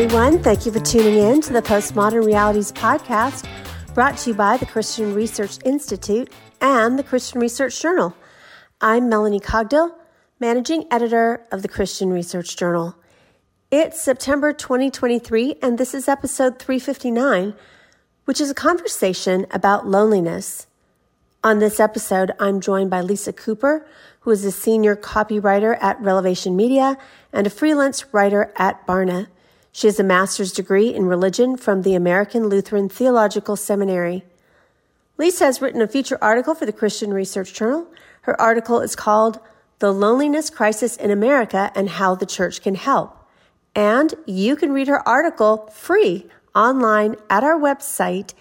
everyone. Thank you for tuning in to the Postmodern Realities podcast, brought to you by the Christian Research Institute and the Christian Research Journal. I'm Melanie Cogdill, managing editor of the Christian Research Journal. It's September 2023, and this is episode 359, which is a conversation about loneliness. On this episode, I'm joined by Lisa Cooper, who is a senior copywriter at Relevation Media and a freelance writer at Barna. She has a master's degree in religion from the American Lutheran Theological Seminary. Lisa has written a feature article for the Christian Research Journal. Her article is called The Loneliness Crisis in America and How the Church Can Help. And you can read her article free online at our website,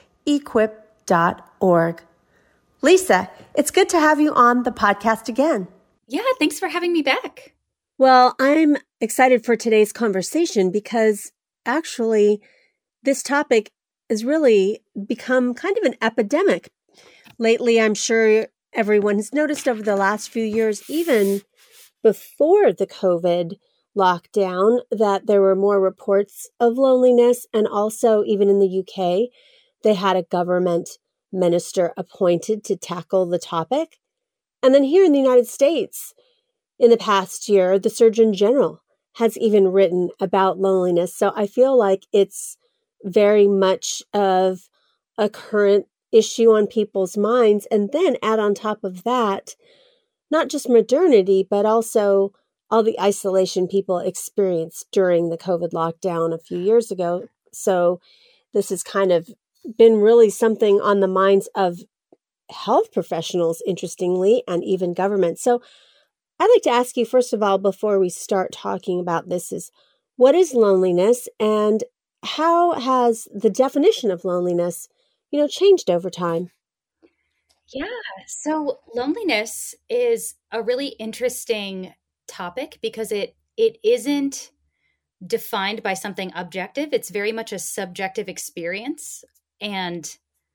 equip.org. Lisa, it's good to have you on the podcast again. Yeah, thanks for having me back. Well, I'm excited for today's conversation because actually this topic has really become kind of an epidemic. Lately, I'm sure everyone has noticed over the last few years, even before the COVID lockdown, that there were more reports of loneliness. And also, even in the UK, they had a government minister appointed to tackle the topic. And then here in the United States, in the past year, the Surgeon General has even written about loneliness. So I feel like it's very much of a current issue on people's minds. And then add on top of that, not just modernity, but also all the isolation people experienced during the COVID lockdown a few years ago. So this has kind of been really something on the minds of health professionals, interestingly, and even government. So I'd like to ask you, first of all, before we start talking about this, is what is loneliness and how has the definition of loneliness, changed over time? Yeah, so loneliness is a really interesting topic because it isn't defined by something objective. It's very much a subjective experience. And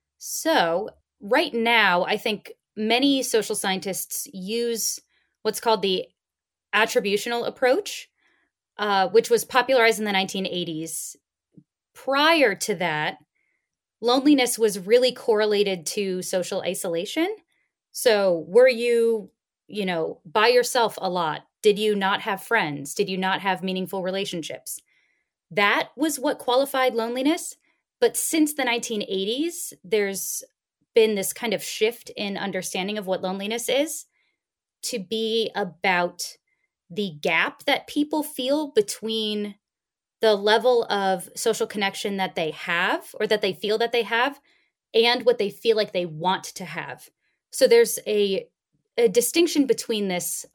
so right now, I think many social scientists use what's called the attributional approach, which was popularized in the 1980s. Prior to that, loneliness was really correlated to social isolation. So were you, by yourself a lot? Did you not have friends? Did you not have meaningful relationships? That was what qualified loneliness. But since the 1980s, there's been this kind of shift in understanding of what loneliness is, to be about the gap that people feel between the level of social connection that they have or that they feel that they have and what they feel like they want to have. So there's a distinction between this,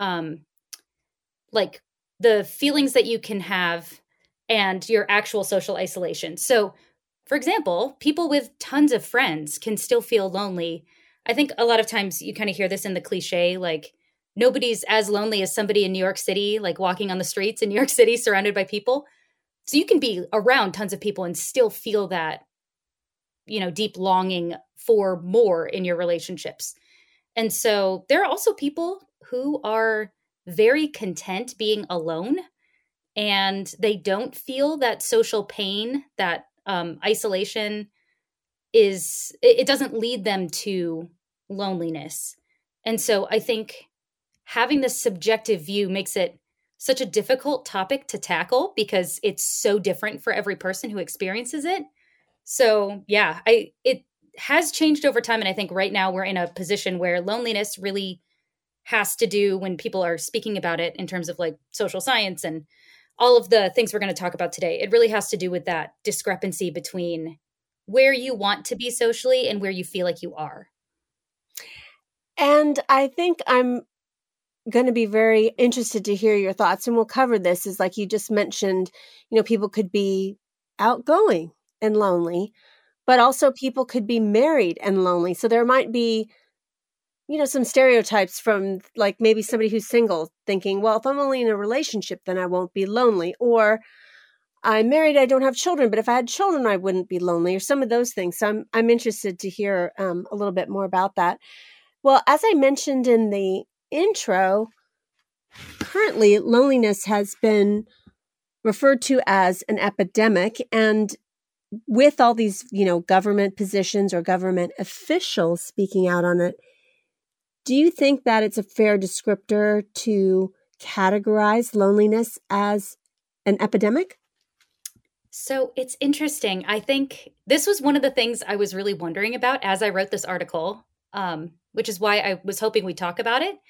like the feelings that you can have and your actual social isolation. So, for example, people with tons of friends can still feel lonely. I think a lot of times you kind of hear this in the cliche, like, nobody's as lonely as somebody in New York City, like walking on the streets in New York City surrounded by people. So you can be around tons of people and still feel that, deep longing for more in your relationships. And so there are also people who are very content being alone and they don't feel that social pain, that isolation it doesn't lead them to loneliness. And so I think having this subjective view makes it such a difficult topic to tackle because it's so different for every person who experiences it. So yeah, it has changed over time. And I think right now we're in a position where loneliness really has to do, when people are speaking about it in terms of like social science and all of the things we're going to talk about today, it really has to do with that discrepancy between where you want to be socially and where you feel like you are. And I think I'm going to be very interested to hear your thoughts, and we'll cover this. Is like you just mentioned, people could be outgoing and lonely, but also people could be married and lonely. So there might be, some stereotypes from like maybe somebody who's single thinking, well, if I'm only in a relationship, then I won't be lonely. Or I'm married, I don't have children, but if I had children, I wouldn't be lonely, or some of those things. So I'm interested to hear a little bit more about that. Well, as I mentioned in the intro, currently loneliness has been referred to as an epidemic. And with all these, government positions or government officials speaking out on it, do you think that it's a fair descriptor to categorize loneliness as an epidemic? So it's interesting. I think this was one of the things I was really wondering about as I wrote this article, which is why I was hoping we'd talk about it.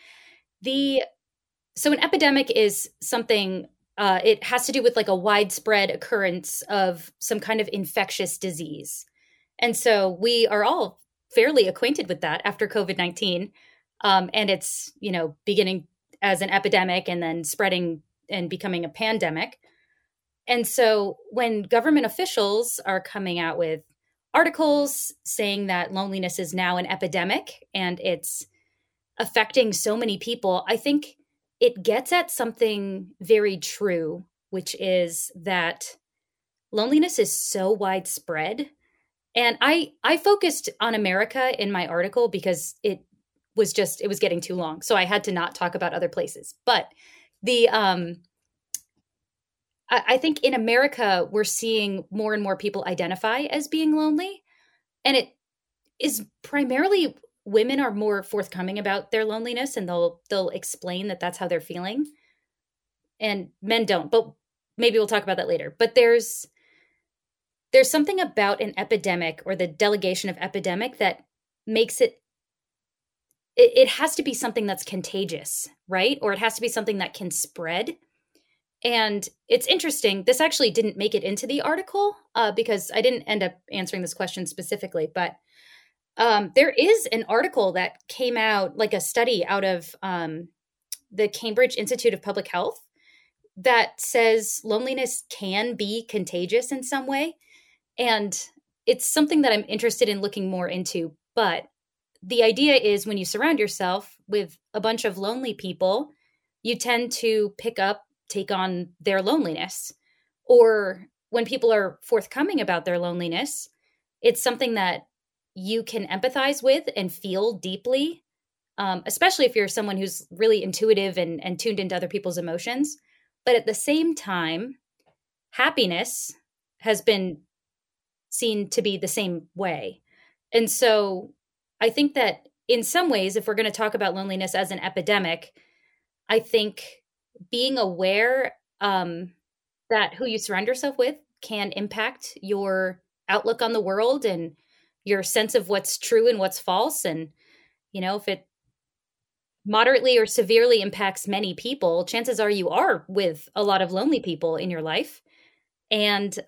So an epidemic is something, it has to do with like a widespread occurrence of some kind of infectious disease. And so we are all fairly acquainted with that after COVID-19. And it's, beginning as an epidemic and then spreading and becoming a pandemic. And so when government officials are coming out with articles saying that loneliness is now an epidemic and it's affecting so many people, I think it gets at something very true, which is that loneliness is so widespread. And I focused on America in my article because it was getting too long. So I had to not talk about other places. But I think in America, we're seeing more and more people identify as being lonely. And it is primarily women are more forthcoming about their loneliness and they'll explain that that's how they're feeling. And men don't, but maybe we'll talk about that later. But there's something about an epidemic or the delegation of epidemic that makes it has to be something that's contagious, right? Or it has to be something that can spread. And it's interesting. This actually didn't make it into the article because I didn't end up answering this question specifically. But there is an article that came out, like a study out of the Cambridge Institute of Public Health that says loneliness can be contagious in some way. And it's something that I'm interested in looking more into. But the idea is when you surround yourself with a bunch of lonely people, you tend to take on their loneliness. Or when people are forthcoming about their loneliness, it's something that you can empathize with and feel deeply, especially if you're someone who's really intuitive and tuned into other people's emotions. But at the same time, happiness has been seen to be the same way. And so I think that in some ways, if we're going to talk about loneliness as an epidemic, I think being aware that who you surround yourself with can impact your outlook on the world and your sense of what's true and what's false. And, if it moderately or severely impacts many people, chances are you are with a lot of lonely people in your life. And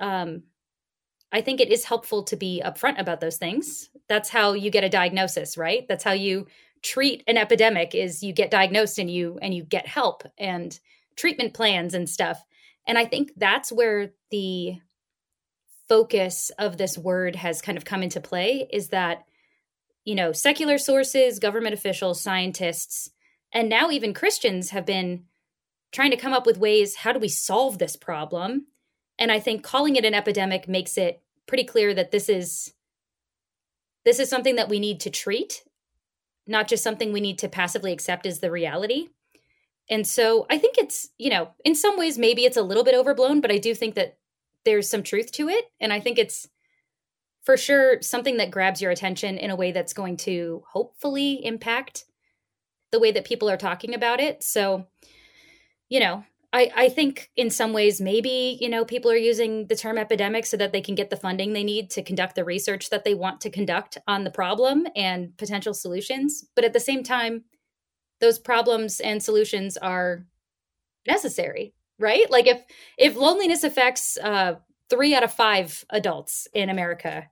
I think it is helpful to be upfront about those things. That's how you get a diagnosis, right? That's how you treat an epidemic is you get diagnosed and you get help and treatment plans and stuff. And I think that's where the focus of this word has kind of come into play is that, secular sources, government officials, scientists, and now even Christians have been trying to come up with ways, how do we solve this problem? And I think calling it an epidemic makes it pretty clear that this is something that we need to treat, not just something we need to passively accept as the reality. And so I think it's, in some ways, maybe it's a little bit overblown, but I do think that there's some truth to it. And I think it's for sure something that grabs your attention in a way that's going to hopefully impact the way that people are talking about it. So, I think in some ways, maybe, people are using the term epidemic so that they can get the funding they need to conduct the research that they want to conduct on the problem and potential solutions. But at the same time, those problems and solutions are necessary, right? Like if loneliness affects 3 out of 5 adults in America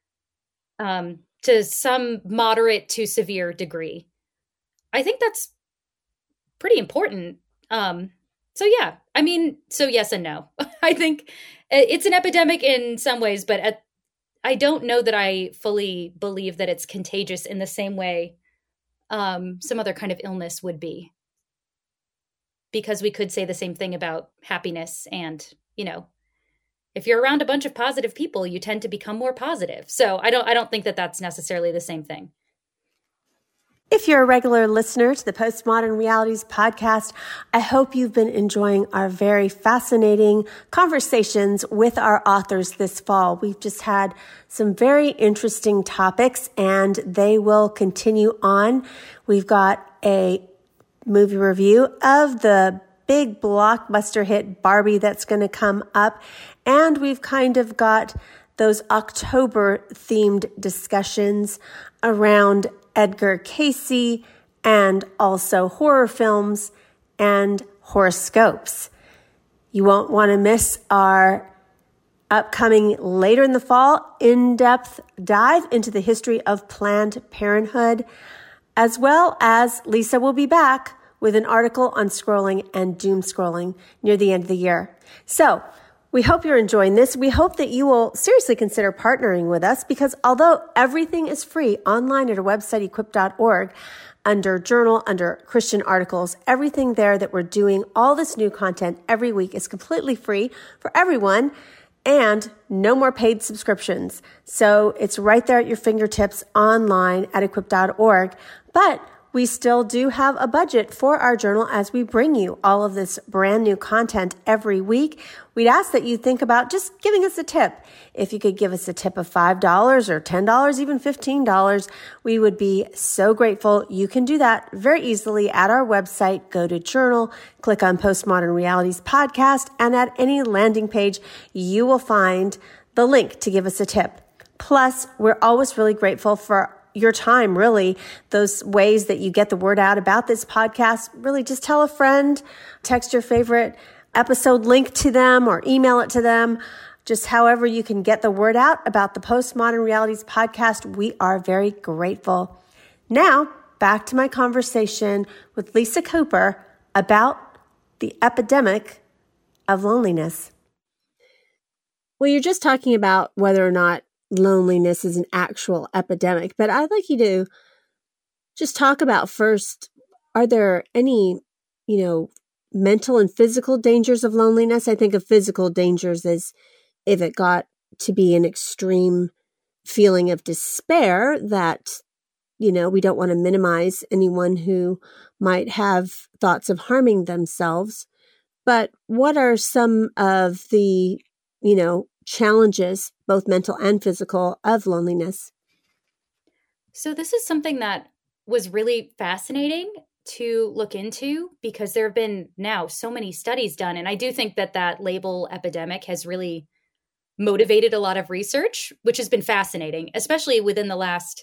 to some moderate to severe degree, I think that's pretty important. So yes and no. I think it's an epidemic in some ways, but I don't know that I fully believe that it's contagious in the same way some other kind of illness would be. Because we could say the same thing about happiness and, if you're around a bunch of positive people, you tend to become more positive. So I don't think that that's necessarily the same thing. If you're a regular listener to the Postmodern Realities podcast, I hope you've been enjoying our very fascinating conversations with our authors this fall. We've just had some very interesting topics and they will continue on. We've got a movie review of the big blockbuster hit Barbie that's going to come up. And we've kind of got those October themed discussions around Edgar Cayce and also horror films and horoscopes. You won't want to miss our upcoming later in the fall in-depth dive into the history of Planned Parenthood, as well as Lisa will be back with an article on scrolling and doom scrolling near the end of the year. So we hope you're enjoying this. We hope that you will seriously consider partnering with us because although everything is free online at our website, equip.org, under journal, under Christian articles, everything there that we're doing, all this new content every week is completely free for everyone and no more paid subscriptions. So it's right there at your fingertips online at equip.org. But we still do have a budget for our journal as we bring you all of this brand new content every week. We'd ask that you think about just giving us a tip. If you could give us a tip of $5 or $10, even $15, we would be so grateful. You can do that very easily at our website. Go to Journal, click on Postmodern Realities Podcast, and at any landing page, you will find the link to give us a tip. Plus, we're always really grateful for your time, really, those ways that you get the word out about this podcast. Really just tell a friend, text your favorite episode link to them or email it to them. Just however you can get the word out about the Postmodern Realities podcast, we are very grateful. Now, back to my conversation with Lisa Cooper about the epidemic of loneliness. Well, you're just talking about whether or not loneliness is an actual epidemic, but I'd like you to just talk about first, are there any, mental and physical dangers of loneliness? I think of physical dangers as if it got to be an extreme feeling of despair that, we don't want to minimize anyone who might have thoughts of harming themselves. But what are some of the, challenges, both mental and physical, of loneliness? So this is something that was really fascinating to look into because there have been now so many studies done. And I do think that label epidemic has really motivated a lot of research, which has been fascinating, especially within the last,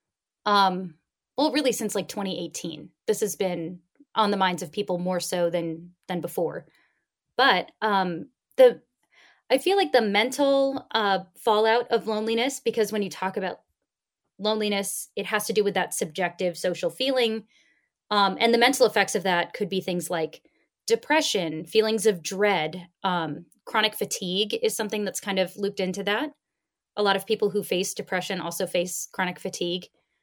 really since like 2018. This has been on the minds of people more so than before. But I feel like the mental fallout of loneliness, because when you talk about loneliness, it has to do with that subjective social feeling. And the mental effects of that could be things like depression, feelings of dread. Chronic fatigue is something that's kind of looped into that. A lot of people who face depression also face chronic fatigue.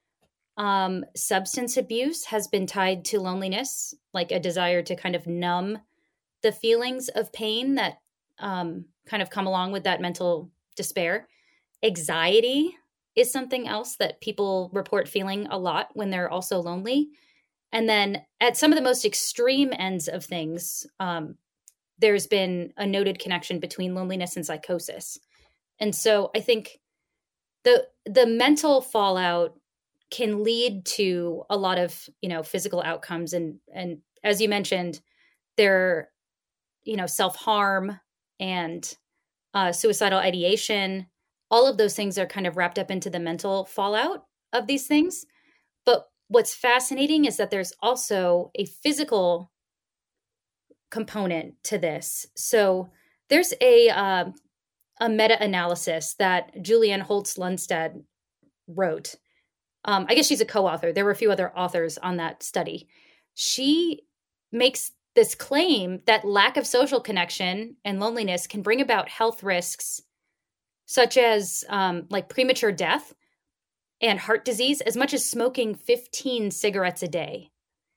Substance abuse has been tied to loneliness, like a desire to kind of numb the feelings of pain that kind of come along with that mental despair. Anxiety is something else that people report feeling a lot when they're also lonely. And then at some of the most extreme ends of things, there's been a noted connection between loneliness and psychosis. And so I think the mental fallout can lead to a lot of, physical outcomes. And as you mentioned, there, self-harm and suicidal ideation, all of those things are kind of wrapped up into the mental fallout of these things. But what's fascinating is that there's also a physical component to this. So there's a meta-analysis that Julianne Holtz-Lundstad wrote. I guess she's a co-author. There were a few other authors on that study. She makes this claim that lack of social connection and loneliness can bring about health risks such as like premature death and heart disease, as much as smoking 15 cigarettes a day,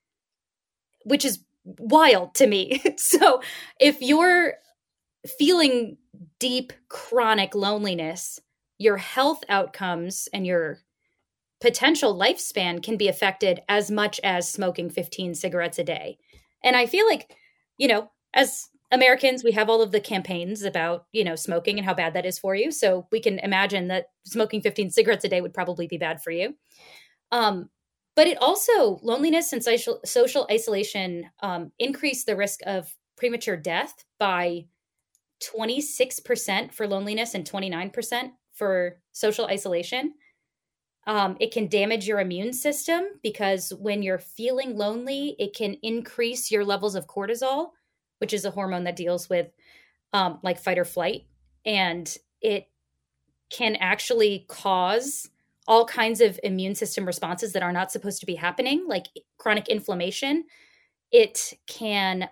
which is wild to me. So if you're feeling deep chronic loneliness, your health outcomes and your potential lifespan can be affected as much as smoking 15 cigarettes a day. And I feel like, as Americans, we have all of the campaigns about, smoking and how bad that is for you. So we can imagine that smoking 15 cigarettes a day would probably be bad for you. But it also, loneliness and social isolation increase the risk of premature death by 26% for loneliness and 29% for social isolation. It can damage your immune system because when you're feeling lonely, it can increase your levels of cortisol, which is a hormone that deals with like fight or flight. And it can actually cause all kinds of immune system responses that are not supposed to be happening, like chronic inflammation. It can,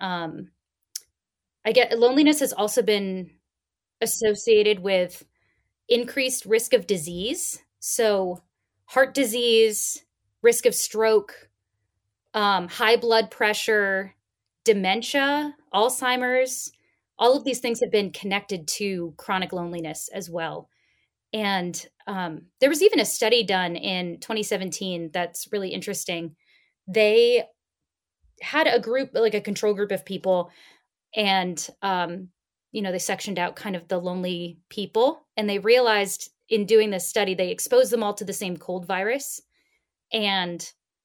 loneliness has also been associated with increased risk of disease. So heart disease, risk of stroke, high blood pressure, dementia, Alzheimer's, all of these things have been connected to chronic loneliness as well. And there was even a study done in 2017 that's really interesting. They had a group, like a control group of people, and they sectioned out kind of the lonely people, and they realized in doing this study, they exposed them all to the same cold virus. And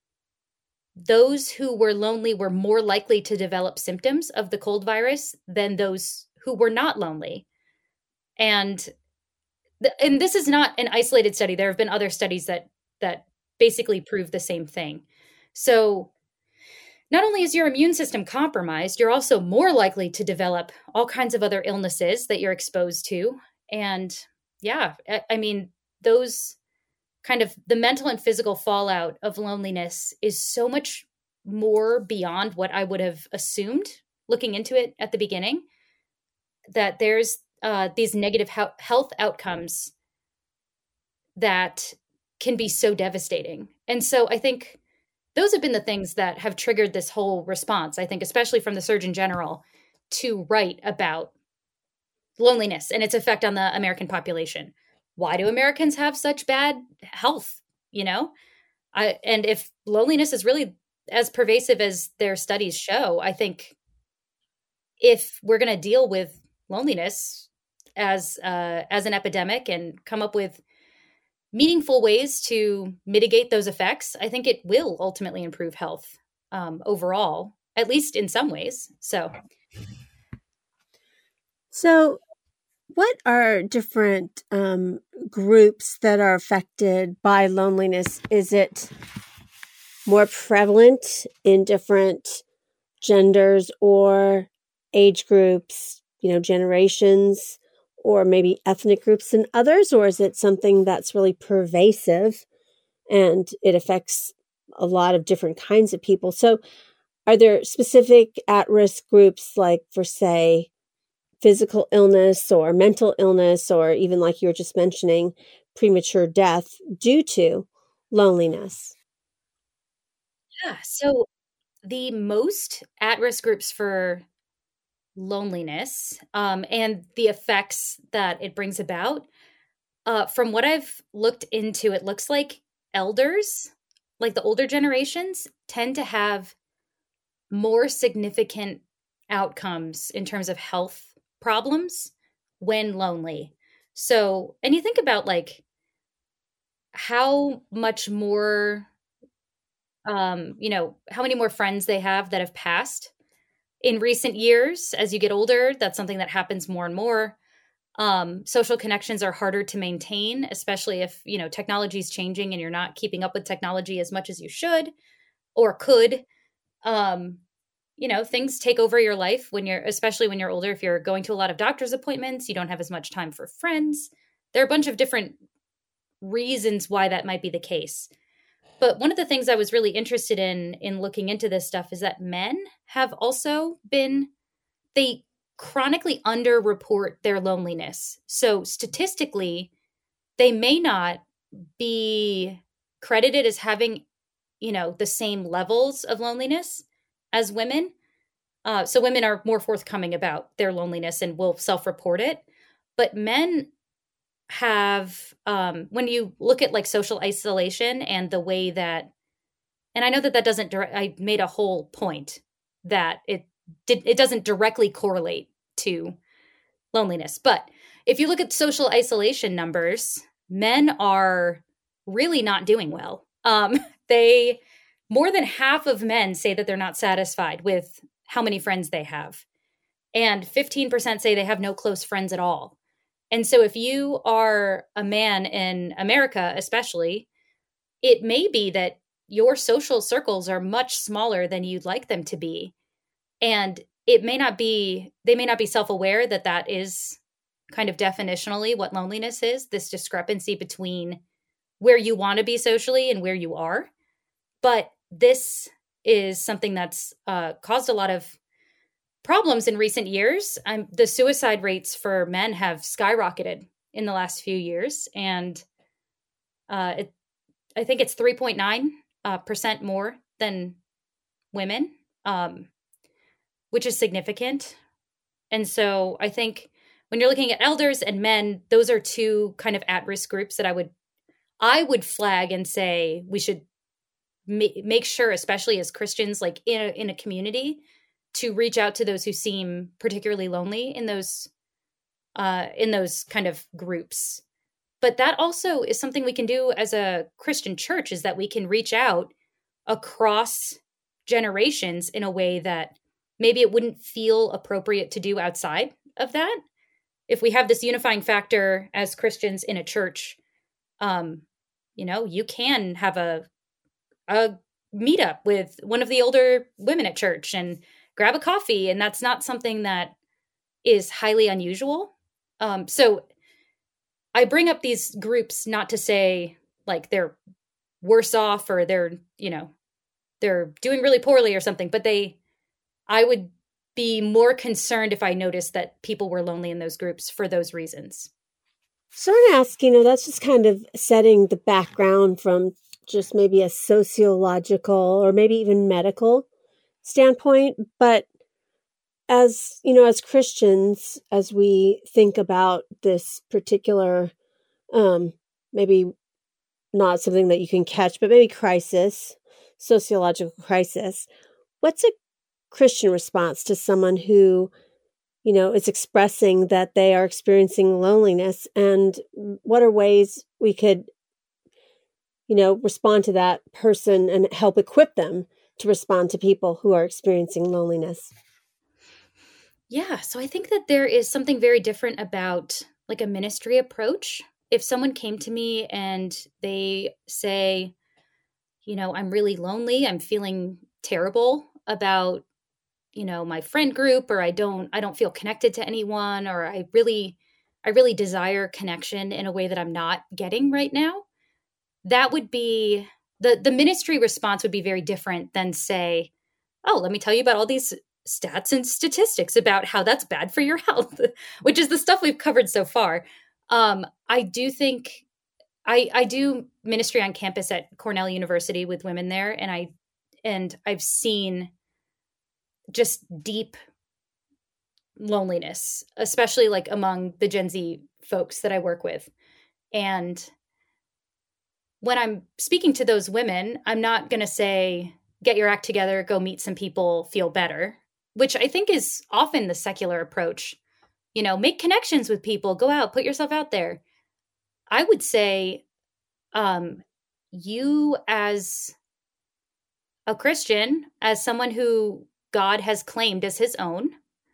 those who were lonely were more likely to develop symptoms of the cold virus than those who were not lonely. And this is not an isolated study. There have been other studies that basically prove the same thing. So not only is your immune system compromised, you're also more likely to develop all kinds of other illnesses that you're exposed to. And yeah, I mean, those kind of the mental and physical fallout of loneliness is so much more beyond what I would have assumed looking into it at the beginning, that there's these negative health outcomes that can be so devastating. And so I think those have been the things that have triggered this whole response, I think, especially from the Surgeon General, to write about loneliness and its effect on the American population. Why do Americans have such bad health? And if loneliness is really as pervasive as their studies show, I think if we're going to deal with loneliness as an epidemic and come up with meaningful ways to mitigate those effects, I think it will ultimately improve health overall, at least in some ways. So what are different groups that are affected by loneliness? Is it more prevalent in different genders or age groups, generations, or maybe ethnic groups than others? Or is it something that's really pervasive and it affects a lot of different kinds of people? So are there specific at-risk groups, like for, say, physical illness or mental illness, or even, like you were just mentioning, premature death due to loneliness? Yeah. So the most at-risk groups for loneliness and the effects that it brings about, from what I've looked into, it looks like elders, like the older generations, tend to have more significant outcomes in terms of health problems when lonely. So, and you think about like how much more, how many more friends they have that have passed in recent years. As you get older, that's something that happens more and more. Social connections are harder to maintain, especially if, technology is changing and you're not keeping up with technology as much as you should or could. Things take over your life especially when you're older. If you're going to a lot of doctor's appointments, you don't have as much time for friends. There are a bunch of different reasons why that might be the case. But one of the things I was really interested in looking into this stuff is that men have also they chronically underreport their loneliness. So statistically, they may not be credited as having, the same levels of loneliness as women. So women are more forthcoming about their loneliness and will self-report it. But men have, when you look at like social isolation and the way that, and I know that that doesn't, I made a whole point that it doesn't directly correlate to loneliness. But if you look at social isolation numbers, men are really not doing well. They, more than half of men say that they're not satisfied with how many friends they have. And 15% say they have no close friends at all. And so if you are a man in America, especially, it may be that your social circles are much smaller than you'd like them to be. And it may not be, they may not be self-aware that that is kind of definitionally what loneliness is, this discrepancy between where you want to be socially and where you are. But this is something that's caused a lot of problems in recent years. The suicide rates for men have skyrocketed in the last few years. And I think it's 3.9% more than women, which is significant. And so I think when you're looking at elders and men, those are two kind of at-risk groups that I would flag and say we should make sure, especially as Christians, like in a community, to reach out to those who seem particularly lonely in those kind of groups. But that also is something we can do as a Christian church, is that we can reach out across generations in a way that maybe it wouldn't feel appropriate to do outside of that. If we have this unifying factor as Christians in a church, you can have a meetup with one of the older women at church and grab a coffee. And that's not something that is highly unusual. So I bring up these groups not to say like they're worse off or they're doing really poorly or something, but I would be more concerned if I noticed that people were lonely in those groups for those reasons. So I ask, that's just kind of setting the background from just maybe a sociological or maybe even medical standpoint. But as Christians, as we think about this particular, maybe not something that you can catch, but maybe crisis, sociological crisis, what's a Christian response to someone who, is expressing that they are experiencing loneliness, and what are ways we could, respond to that person and help equip them to respond to people who are experiencing loneliness? Yeah, so I think that there is something very different about like a ministry approach. If someone came to me and they say, I'm really lonely, I'm feeling terrible about my friend group, or I don't feel connected to anyone, or I really desire connection in a way that I'm not getting right now, that would be the ministry response would be very different than say, oh, let me tell you about all these stats and statistics about how that's bad for your health, which is the stuff we've covered so far. I do think I do ministry on campus at Cornell University with women there, and I've seen just deep loneliness, especially like among the Gen Z folks that I work with. And when I'm speaking to those women, I'm not going to say, get your act together, go meet some people, feel better, which I think is often the secular approach. Make connections with people, go out, put yourself out there. I would say, you as a Christian, as someone who God has claimed as his own,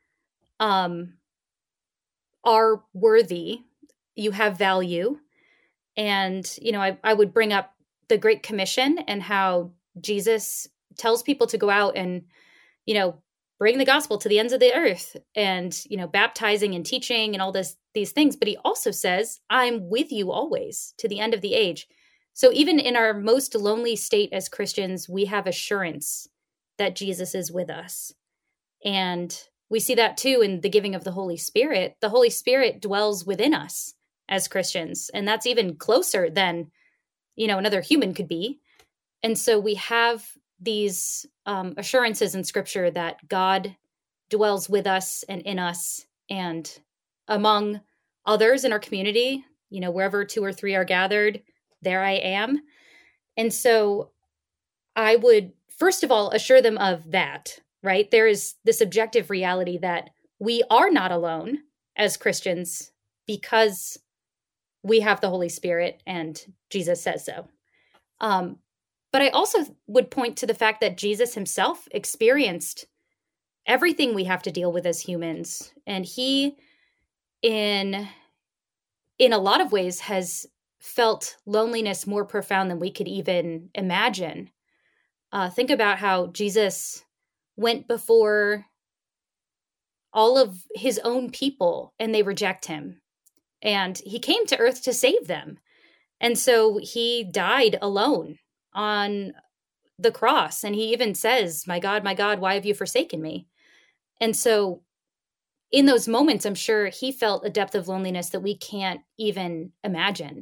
are worthy, you have value. And, I would bring up the Great Commission and how Jesus tells people to go out and, bring the gospel to the ends of the earth and, baptizing and teaching and all these things. But he also says, I'm with you always to the end of the age. So even in our most lonely state as Christians, we have assurance that Jesus is with us. And we see that too in the giving of the Holy Spirit. The Holy Spirit dwells within us as Christians, and that's even closer than, another human could be. And so we have these assurances in Scripture that God dwells with us and in us and among others in our community wherever two or three are gathered, there I am. And so I would, first of all, assure them of that, right? There is this objective reality that we are not alone as Christians because we have the Holy Spirit and Jesus says so. But I also would point to the fact that Jesus himself experienced everything we have to deal with as humans. And he, in a lot of ways, has felt loneliness more profound than we could even imagine. Think about how Jesus went before all of his own people and they reject him. And he came to earth to save them. And so he died alone on the cross. And he even says, my God, why have you forsaken me? And so in those moments, I'm sure he felt a depth of loneliness that we can't even imagine.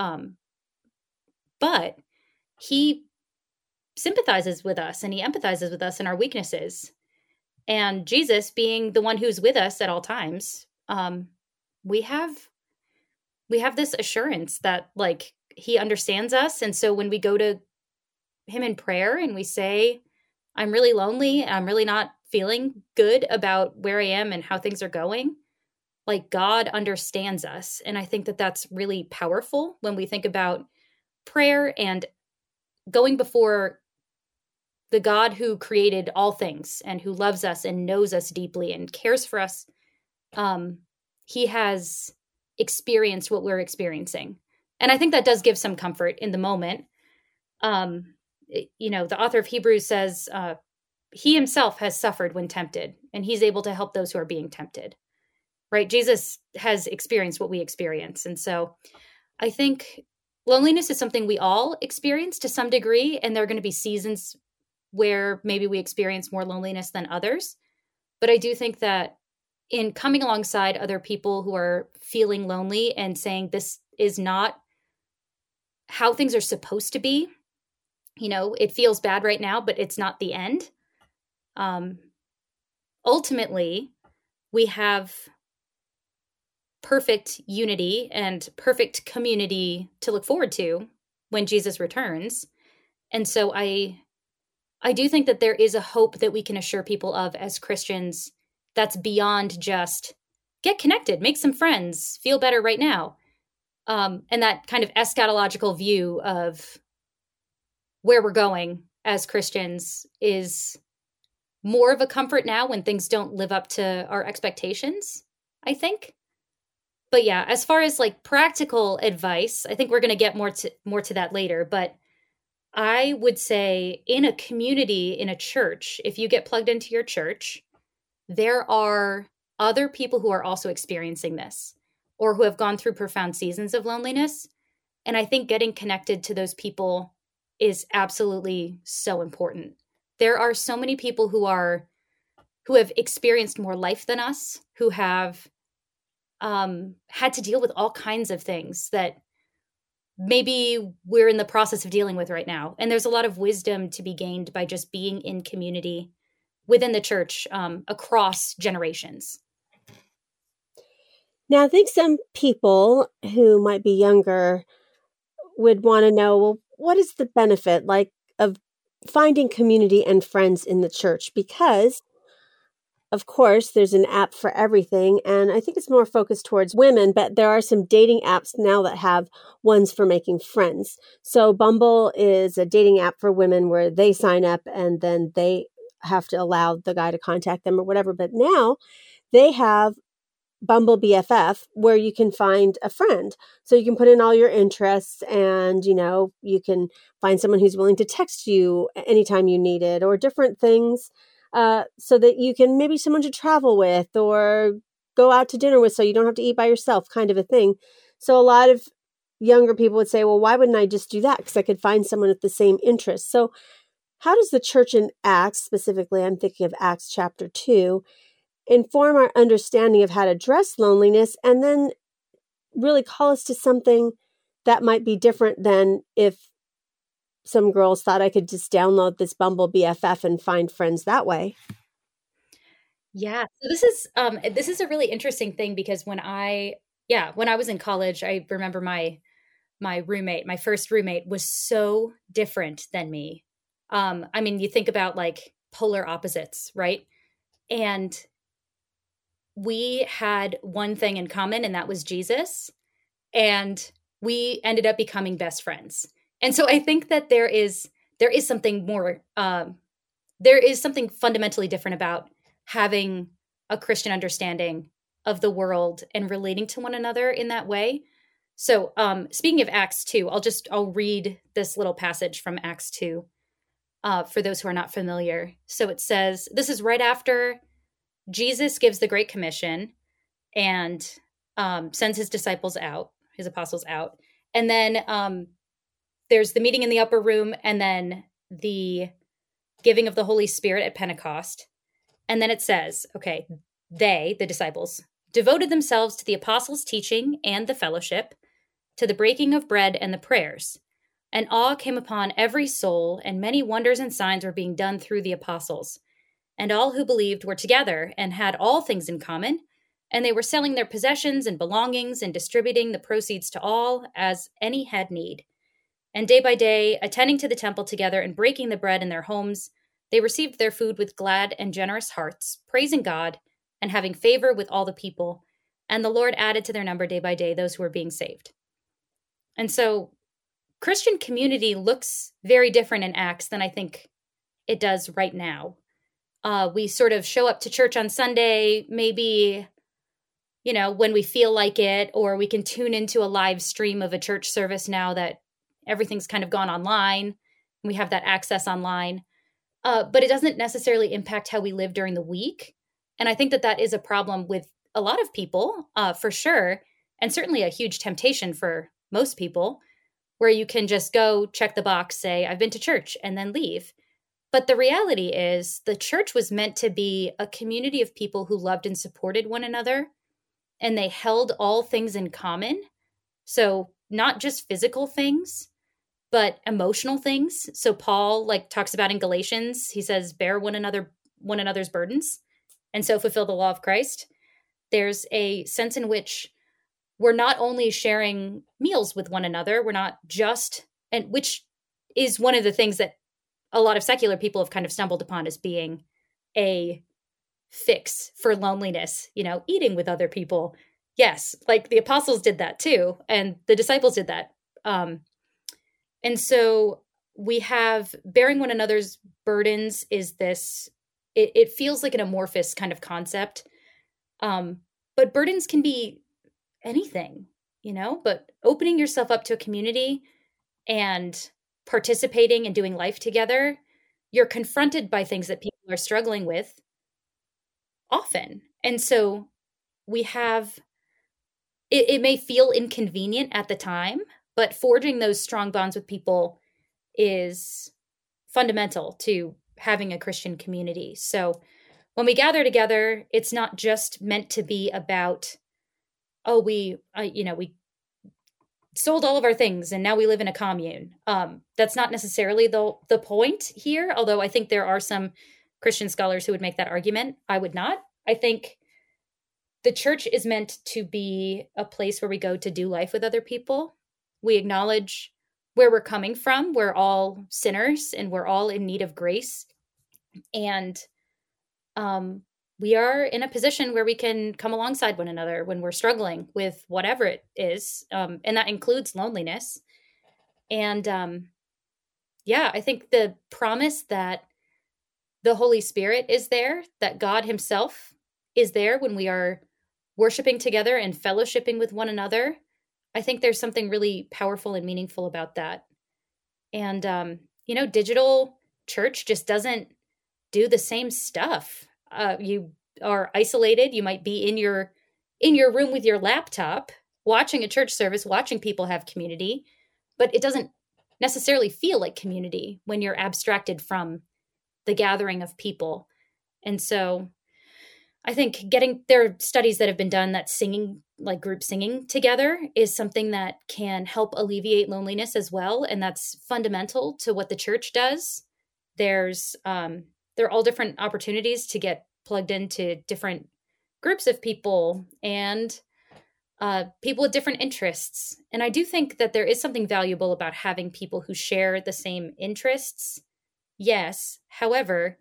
But he sympathizes with us and he empathizes with us in our weaknesses. And Jesus, being the one who's with us at all times, we have this assurance that like he understands us. And so when we go to him in prayer and we say, I'm really lonely, I'm really not feeling good about where I am and how things are going, like God understands us. And I think that that's really powerful when we think about prayer and going before the God who created all things and who loves us and knows us deeply and cares for us. He has experienced what we're experiencing. And I think that does give some comfort in the moment. The author of Hebrews says, he himself has suffered when tempted, and he's able to help those who are being tempted, right? Jesus has experienced what we experience. And so I think loneliness is something we all experience to some degree, and there are going to be seasons where maybe we experience more loneliness than others. But I do think that in coming alongside other people who are feeling lonely and saying this is not how things are supposed to be, it feels bad right now, but it's not the end. Ultimately, we have perfect unity and perfect community to look forward to when Jesus returns. And so I do think that there is a hope that we can assure people of as Christians that's beyond just get connected, make some friends, feel better right now. And that kind of eschatological view of where we're going as Christians is more of a comfort now when things don't live up to our expectations, I think. But yeah, as far as like practical advice, I think we're going to get more to that later. But I would say in a community, in a church, if you get plugged into your church, there are other people who are also experiencing this or who have gone through profound seasons of loneliness. And I think getting connected to those people is absolutely so important. There are so many people who have experienced more life than us, who have had to deal with all kinds of things that maybe we're in the process of dealing with right now. And there's a lot of wisdom to be gained by just being in community within the church across generations. Now, I think some people who might be younger would want to know, well, what is the benefit of finding community and friends in the church? Because, of course, there's an app for everything, and I think it's more focused towards women, but there are some dating apps now that have ones for making friends. So Bumble is a dating app for women where they sign up and then they have to allow the guy to contact them or whatever. But now they have Bumble BFF where you can find a friend. So you can put in all your interests and, you can find someone who's willing to text you anytime you need it or different things so that you can maybe someone to travel with or go out to dinner with so you don't have to eat by yourself kind of a thing. So a lot of younger people would say, well, why wouldn't I just do that? Because I could find someone with the same interests. So how does the church in Acts, specifically, I'm thinking of Acts chapter 2, inform our understanding of how to address loneliness and then really call us to something that might be different than if some girls thought I could just download this Bumble BFF and find friends that way? Yeah. So this is a really interesting thing because when I Yeah, when I was in college, I remember my first roommate was so different than me. I mean, you think about like polar opposites, right? And we had one thing in common, and that was Jesus. And we ended up becoming best friends. And so I think that there is something more there is something fundamentally different about having a Christian understanding of the world and relating to one another in that way. So, speaking of Acts 2, I'll read this little passage from Acts 2 for those who are not familiar. So it says, this is right after Jesus gives the Great Commission and sends his disciples out, his apostles out. And then there's the meeting in the upper room, and then the giving of the Holy Spirit at Pentecost. And then it says, okay, they, the disciples, devoted themselves to the apostles' teaching and the fellowship, to the breaking of bread and the prayers. And awe came upon every soul, and many wonders and signs were being done through the apostles. And all who believed were together and had all things in common, and they were selling their possessions and belongings and distributing the proceeds to all as any had need. And day by day, attending to the temple together and breaking the bread in their homes, they received their food with glad and generous hearts, praising God and having favor with all the people. And the Lord added to their number day by day those who were being saved. And so Christian community looks very different in Acts than I think it does right now. We sort of show up to church on Sunday, maybe, when we feel like it, or we can tune into a live stream of a church service now that everything's kind of gone online. We have that access online. But it doesn't necessarily impact how we live during the week. And I think that is a problem with a lot of people, for sure, and certainly a huge temptation for most people, where you can just go check the box, say, I've been to church, and then leave. But the reality is the church was meant to be a community of people who loved and supported one another, and they held all things in common. So not just physical things, but emotional things. So Paul talks about in Galatians, he says, bear one another's burdens, and so fulfill the law of Christ. There's a sense in which we're not only sharing meals with one another, we're not just, and which is one of the things that a lot of secular people have kind of stumbled upon as being a fix for loneliness, eating with other people. Yes, like the apostles did that too, and the disciples did that. And so we have bearing one another's burdens is this, it feels like an amorphous kind of concept. But burdens can be anything, but opening yourself up to a community and participating and doing life together, you're confronted by things that people are struggling with often. And so we have, it may feel inconvenient at the time, but forging those strong bonds with people is fundamental to having a Christian community. So when we gather together, it's not just meant to be about, we sold all of our things and now we live in a commune. That's not necessarily the point here, although I think there are some Christian scholars who would make that argument. I would not. I think the church is meant to be a place where we go to do life with other people. We acknowledge where we're coming from. We're all sinners and we're all in need of grace. And we are in a position where we can come alongside one another when we're struggling with whatever it is. And that includes loneliness. And I think the promise that the Holy Spirit is there, that God himself is there when we are worshiping together and fellowshipping with one another, I think there's something really powerful and meaningful about that. And, digital church just doesn't do the same stuff. You are isolated. You might be in your room with your laptop, watching a church service, watching people have community, but it doesn't necessarily feel like community when you're abstracted from the gathering of people. And so I think there are studies that have been done that singing, like group singing together, is something that can help alleviate loneliness as well. And that's fundamental to what the church does. There are all different opportunities to get plugged into different groups of people. And people with different interests. And I do think that there is something valuable about having people who share the same interests. Yes. However,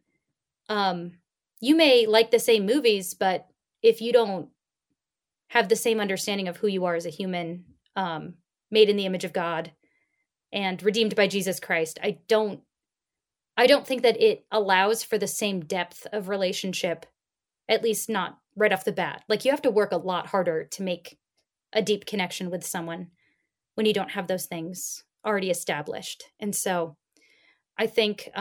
you may like the same movies, but if you don't have the same understanding of who you are as a human, made in the image of God and redeemed by Jesus Christ, I don't think that it allows for the same depth of relationship, at least not right off the bat. Like, you have to work a lot harder to make a deep connection with someone when you don't have those things already established. And so I think,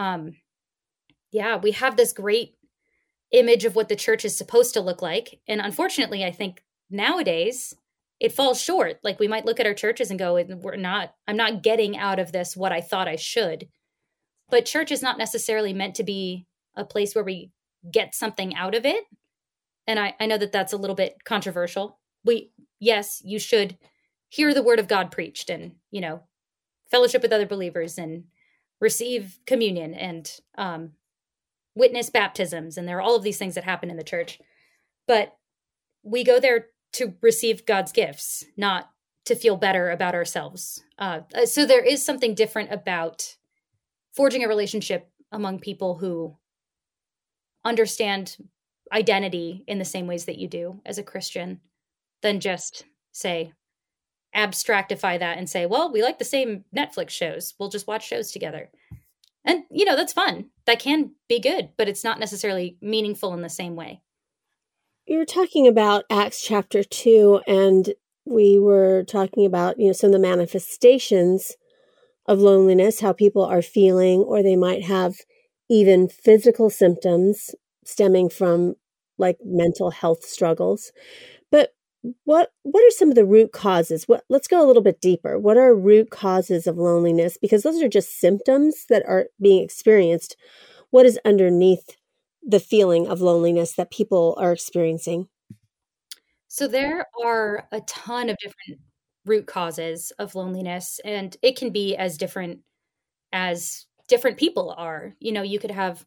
we have this great image of what the church is supposed to look like. And unfortunately, I think nowadays it falls short. Like, we might look at our churches and go, I'm not getting out of this what I thought I should. But church is not necessarily meant to be a place where we get something out of it. And I know that that's a little bit controversial. Yes, you should hear the word of God preached and, fellowship with other believers and receive communion and witness baptisms. And there are all of these things that happen in the church. But we go there to receive God's gifts, not to feel better about ourselves. So there is something different about forging a relationship among people who understand identity in the same ways that you do as a Christian than just, say, abstractify that and say, well, we like the same Netflix shows. We'll just watch shows together. And, that's fun. That can be good, but it's not necessarily meaningful in the same way. You're talking about Acts chapter 2, and we were talking about, some of the manifestations of loneliness, how people are feeling, or they might have even physical symptoms stemming from like mental health struggles. But what are some of the root causes? Let's go a little bit deeper. What are root causes of loneliness? Because those are just symptoms that are being experienced. What is underneath the feeling of loneliness that people are experiencing? So there are a ton of different root causes of loneliness, and it can be as different as different people are. You could have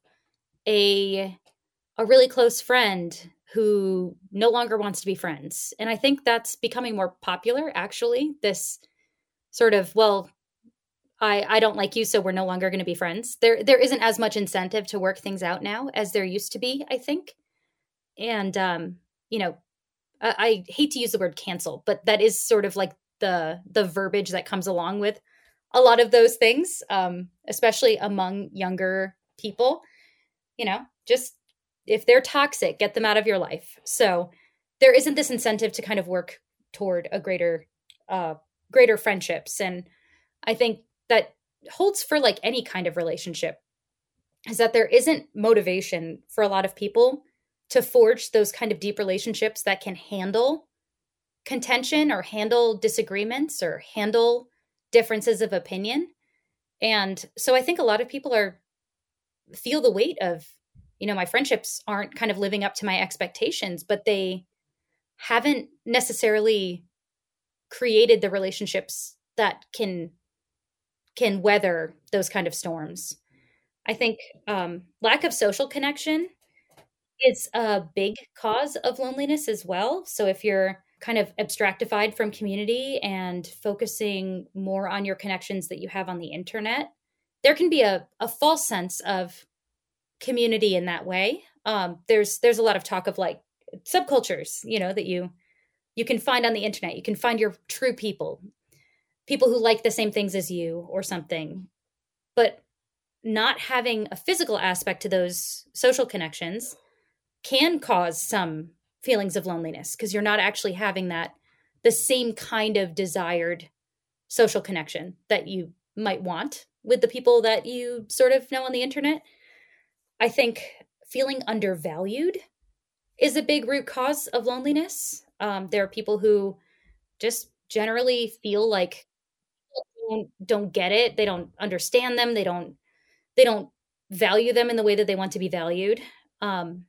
a really close friend who no longer wants to be friends. And I think that's becoming more popular, actually. This sort of, well, I don't like you, so we're no longer going to be friends. There isn't as much incentive to work things out now as there used to be, I think. And, I hate to use the word cancel, but that is sort of like the verbiage that comes along with a lot of those things, especially among younger people. Just if they're toxic, get them out of your life. So there isn't this incentive to kind of work toward a greater friendships. And I think that holds for like any kind of relationship, is that there isn't motivation for a lot of people to forge those kind of deep relationships that can handle contention or handle disagreements or handle differences of opinion. And so I think a lot of people feel the weight of, my friendships aren't kind of living up to my expectations, but they haven't necessarily created the relationships that can weather those kind of storms. I think lack of social connection is a big cause of loneliness as well. So if you're kind of abstractified from community and focusing more on your connections that you have on the internet, there can be a false sense of community in that way. There's a lot of talk of like subcultures, that you can find on the internet. You can find your true people who like the same things as you or something. But not having a physical aspect to those social connections can cause some feelings of loneliness because you're not actually having the same kind of desired social connection that you might want with the people that you sort of know on the internet. I think feeling undervalued is a big root cause of loneliness. There are people who just generally feel like don't get it. They don't understand them. They don't value them in the way that they want to be valued. And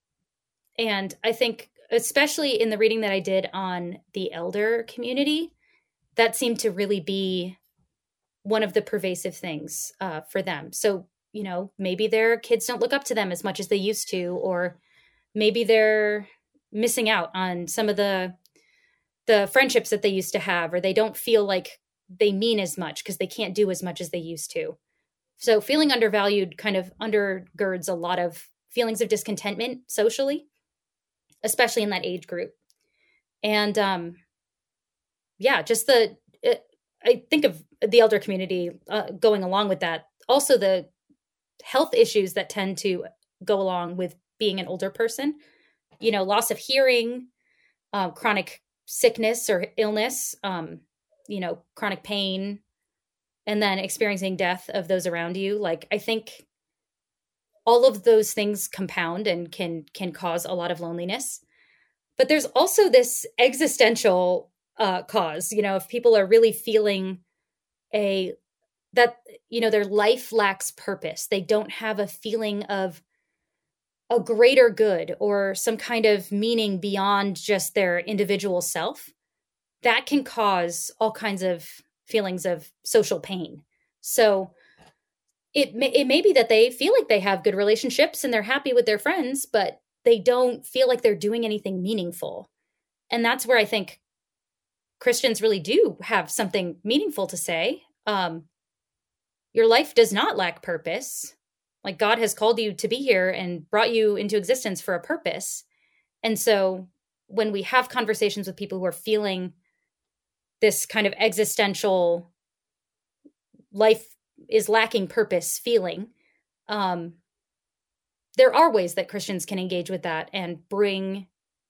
I think, especially in the reading that I did on the elder community, that seemed to really be one of the pervasive things for them. So, maybe their kids don't look up to them as much as they used to, or maybe they're missing out on some of the the friendships that they used to have, or they don't feel like they mean as much because they can't do as much as they used to. So feeling undervalued kind of undergirds a lot of feelings of discontentment socially, especially in that age group. And just I think of the elder community going along with that. Also, the health issues that tend to go along with being an older person, loss of hearing, chronic sickness or illness, chronic pain, and then experiencing death of those around you. Like, I think all of those things compound and can cause a lot of loneliness. But there's also this existential cause, if people are really feeling that their life lacks purpose, they don't have a feeling of a greater good or some kind of meaning beyond just their individual self, that can cause all kinds of feelings of social pain. So it may be that they feel like they have good relationships and they're happy with their friends, but they don't feel like they're doing anything meaningful. And that's where I think Christians really do have something meaningful to say. Your life does not lack purpose. Like, God has called you to be here and brought you into existence for a purpose. And so when we have conversations with people who are feeling this kind of existential life is lacking purpose feeling, there are ways that Christians can engage with that and bring,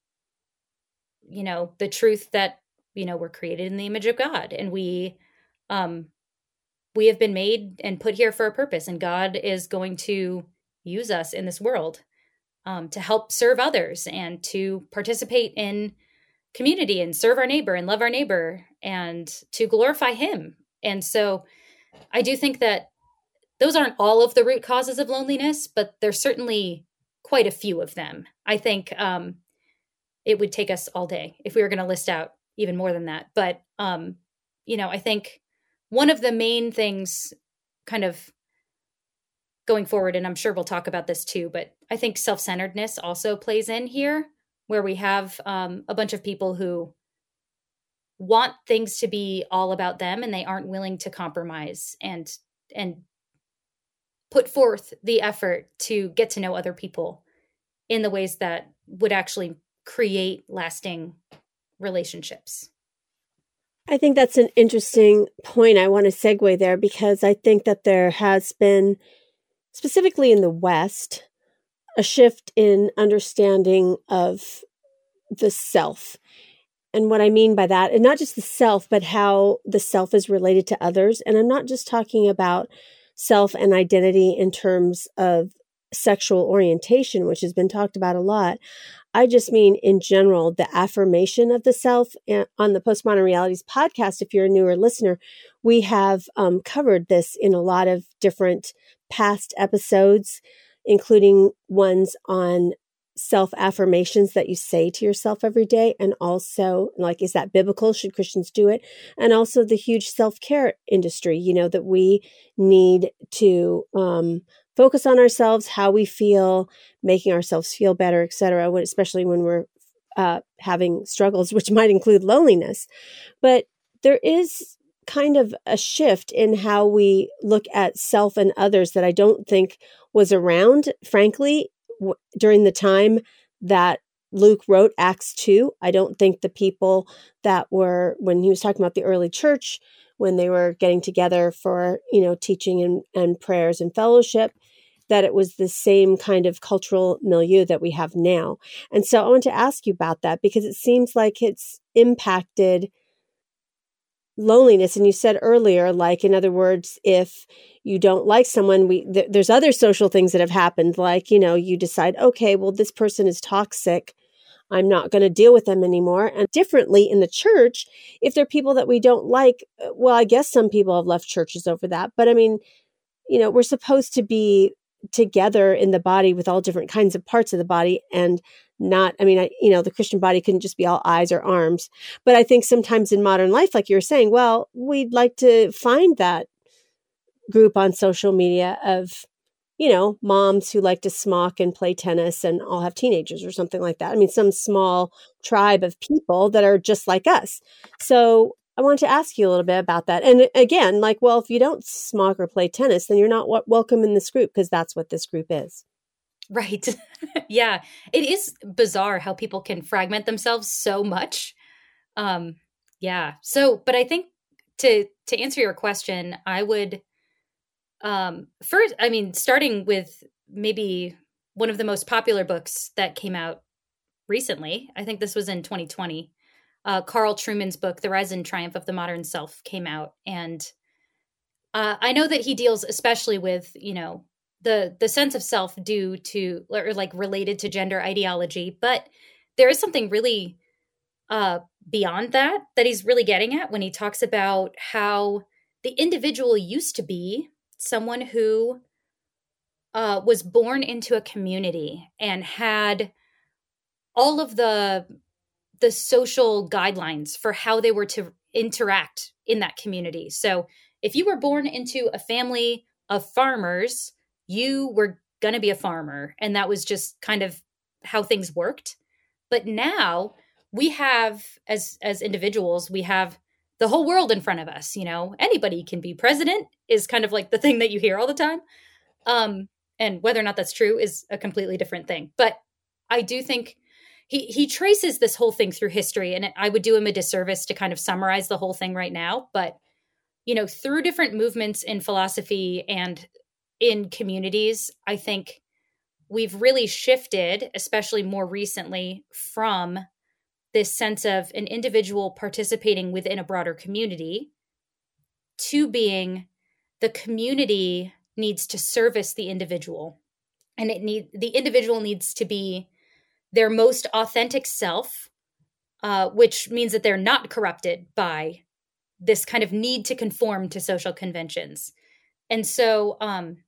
the truth that, we're created in the image of God, and we have been made and put here for a purpose, and God is going to use us in this world to help serve others and to participate in community and serve our neighbor and love our neighbor and to glorify him. And so I do think that those aren't all of the root causes of loneliness, but there's certainly quite a few of them. I think it would take us all day if we were going to list out even more than that. But, I think one of the main things kind of going forward, and I'm sure we'll talk about this too, but I think self-centeredness also plays in here, where we have a bunch of people who want things to be all about them and they aren't willing to compromise and put forth the effort to get to know other people in the ways that would actually create lasting relationships. I think that's an interesting point. I want to segue there because I think that there has been, specifically in the West, a shift in understanding of the self. And what I mean by that, and not just the self, but how the self is related to others. And I'm not just talking about self and identity in terms of sexual orientation, which has been talked about a lot. I just mean in general, the affirmation of the self. On the Postmodern Realities podcast, if you're a newer listener, we have covered this in a lot of different past episodes, including ones on self-affirmations that you say to yourself every day. And also, like, is that biblical? Should Christians do it? And also the huge self-care industry, that we need to focus on ourselves, how we feel, making ourselves feel better, et cetera, especially when we're having struggles, which might include loneliness. But there is kind of a shift in how we look at self and others that I don't think was around, frankly, during the time that Luke wrote Acts 2. I don't think the people that were, when he was talking about the early church, when they were getting together for, teaching and prayers and fellowship, that it was the same kind of cultural milieu that we have now. And so I want to ask you about that because it seems like it's impacted loneliness. And you said earlier, like, in other words, if you don't like someone, there's other social things that have happened, like, you decide, okay, well, this person is toxic, I'm not going to deal with them anymore. And differently in the church, if there are people that we don't like, well, I guess some people have left churches over that. But I mean, we're supposed to be together in the body with all different kinds of parts of the body, and not, the Christian body couldn't just be all eyes or arms. But I think sometimes in modern life, like you were saying, well, we'd like to find that group on social media of moms who like to smock and play tennis and all have teenagers or something like that. I mean, some small tribe of people that are just like us. So I wanted to ask you a little bit about that. And again, well, if you don't smock or play tennis, then you're not welcome in this group, because that's what this group is. Right. Yeah. It is bizarre how people can fragment themselves so much. Yeah. So, but I think to answer your question, I would first, I mean, starting with maybe one of the most popular books that came out recently. I think this was in 2020. Carl Trueman's book, The Rise and Triumph of the Modern Self, came out. And I know that he deals especially with, the sense of self due to, or like related to gender ideology. But there is something really beyond that he's really getting at when he talks about how the individual used to be someone who was born into a community and had all of the social guidelines for how they were to interact in that community. So if you were born into a family of farmers, you were going to be a farmer. And that was just kind of how things worked. But now we have, as individuals, we have the whole world in front of us. Anybody can be president is kind of like the thing that you hear all the time. And whether or not that's true is a completely different thing. But I do think he traces this whole thing through history, and I would do him a disservice to kind of summarize the whole thing right now. But, through different movements in philosophy and in communities, I think we've really shifted, especially more recently, from this sense of an individual participating within a broader community to being the community needs to service the individual. And the individual needs to be their most authentic self, which means that they're not corrupted by this kind of need to conform to social conventions. And so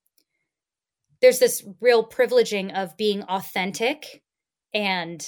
there's this real privileging of being authentic and,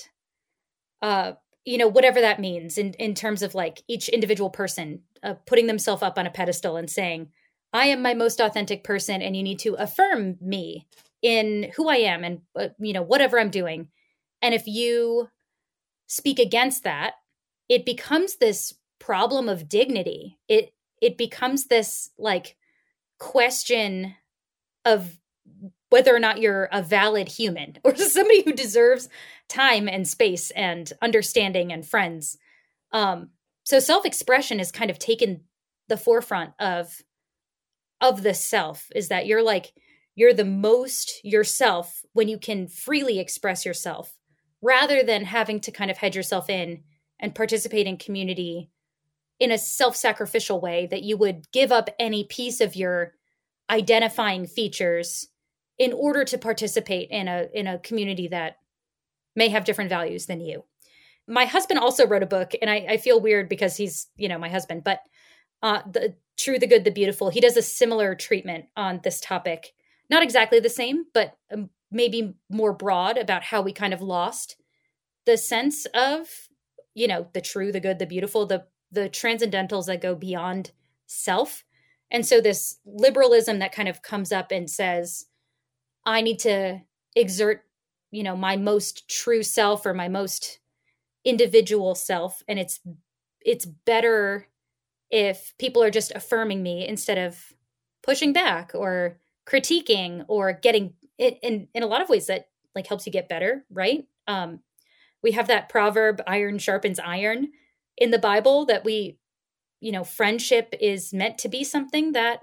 whatever that means in terms of like each individual person putting themselves up on a pedestal and saying, I am my most authentic person, and you need to affirm me in who I am and, whatever I'm doing. And if you speak against that, it becomes this problem of dignity. It becomes this like question of whether or not you're a valid human or somebody who deserves time and space and understanding and friends. So self-expression has kind of taken the forefront of the self, is that you're the most yourself when you can freely express yourself, rather than having to kind of hedge yourself in and participate in community in a self-sacrificial way that you would give up any piece of your identifying features in order to participate in a community that may have different values than you. My husband also wrote a book, and I feel weird because he's, my husband, but The True, the Good, the Beautiful, he does a similar treatment on this topic. Not exactly the same, but maybe more broad about how we kind of lost the sense of, the true, the good, the beautiful, the transcendentals that go beyond self. And so this liberalism that kind of comes up and says, I need to exert, my most true self or my most individual self. And it's better if people are just affirming me instead of pushing back or critiquing or getting it in a lot of ways that like helps you get better. Right. We have that proverb, iron sharpens iron in the Bible, that friendship is meant to be something that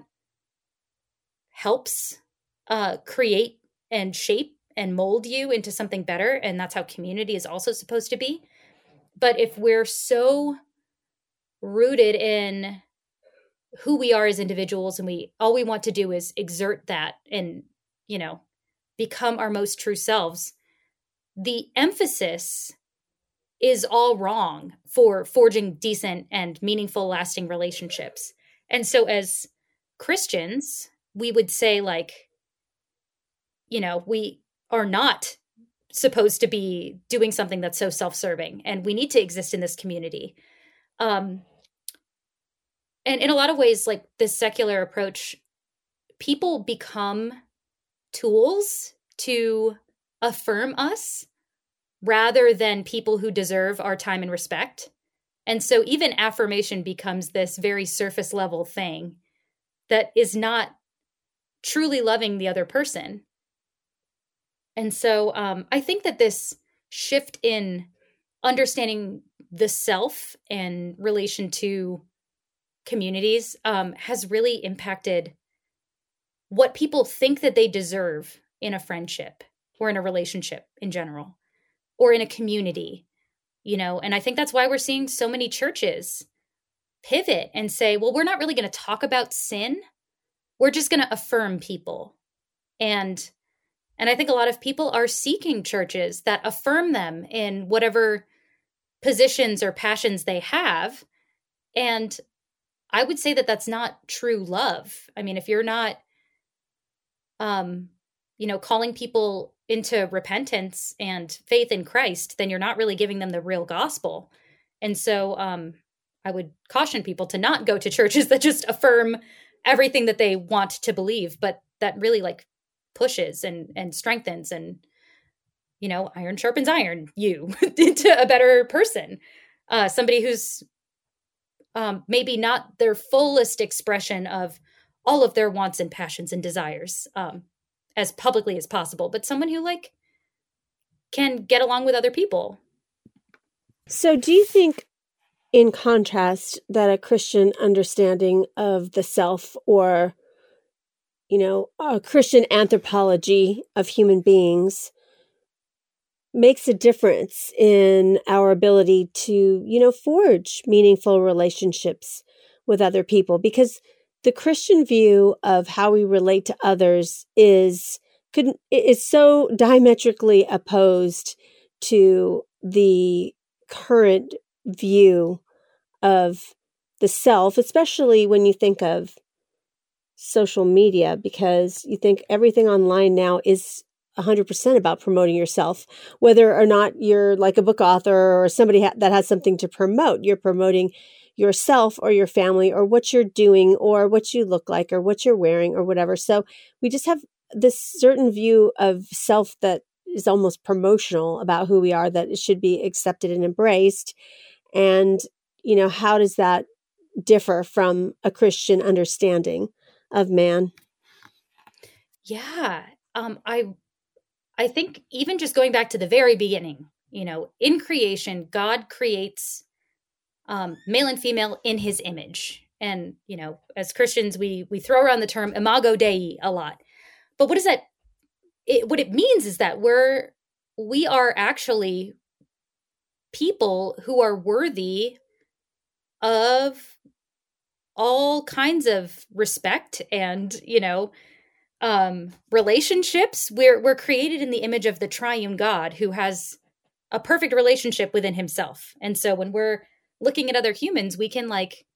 helps create and shape and mold you into something better. And that's how community is also supposed to be. But if we're so rooted in who we are as individuals and all we want to do is exert that and, become our most true selves, the emphasis is all wrong for forging decent and meaningful, lasting relationships. And so as Christians, we would say we are not supposed to be doing something that's so self-serving, and we need to exist in this community. And in a lot of ways, like this secular approach, people become tools to affirm us rather than people who deserve our time and respect. And so even affirmation becomes this very surface level thing that is not truly loving the other person. And so I think that this shift in understanding the self in relation to communities has really impacted what people think that they deserve in a friendship or in a relationship in general, or in a community, and I think that's why we're seeing so many churches pivot and say, well, we're not really going to talk about sin. We're just going to affirm people. And I think a lot of people are seeking churches that affirm them in whatever positions or passions they have. And I would say that that's not true love. I mean, if you're not, calling people into repentance and faith in Christ, then you're not really giving them the real gospel. And so I would caution people to not go to churches that just affirm everything that they want to believe, but that really pushes and strengthens and, iron sharpens iron you into a better person. Somebody who's maybe not their fullest expression of all of their wants and passions and desires as publicly as possible, but someone who can get along with other people. So do you think, in contrast, that a Christian understanding of the self, or, a Christian anthropology of human beings makes a difference in our ability to, forge meaningful relationships with other people? Because the Christian view of how we relate to others is so diametrically opposed to the current view of the self, especially when you think of social media, because you think everything online now is 100% about promoting yourself, whether or not you're like a book author or somebody that has something to promote. You're promoting yourself or your family or what you're doing or what you look like or what you're wearing or whatever. So we just have this certain view of self that is almost promotional about who we are, that it should be accepted and embraced. And, how does that differ from a Christian understanding of man? Yeah. I think even just going back to the very beginning, in creation, God creates male and female in his image. And, as Christians, we throw around the term imago Dei a lot. But what it means is that we are actually people who are worthy of all kinds of respect and, relationships. We're created in the image of the triune God, who has a perfect relationship within himself. And so when we're looking at other humans, we can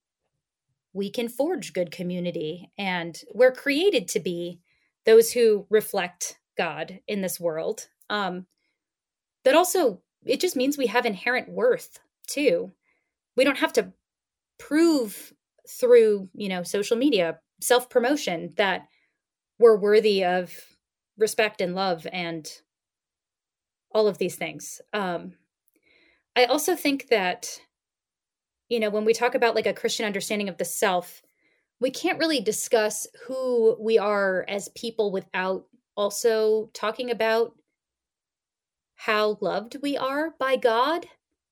forge good community, and we're created to be those who reflect God in this world. That also, it just means we have inherent worth too. We don't have to prove through, social media, self-promotion, that we're worthy of respect and love and all of these things. I also think that, when we talk about a Christian understanding of the self, we can't really discuss who we are as people without also talking about how loved we are by God.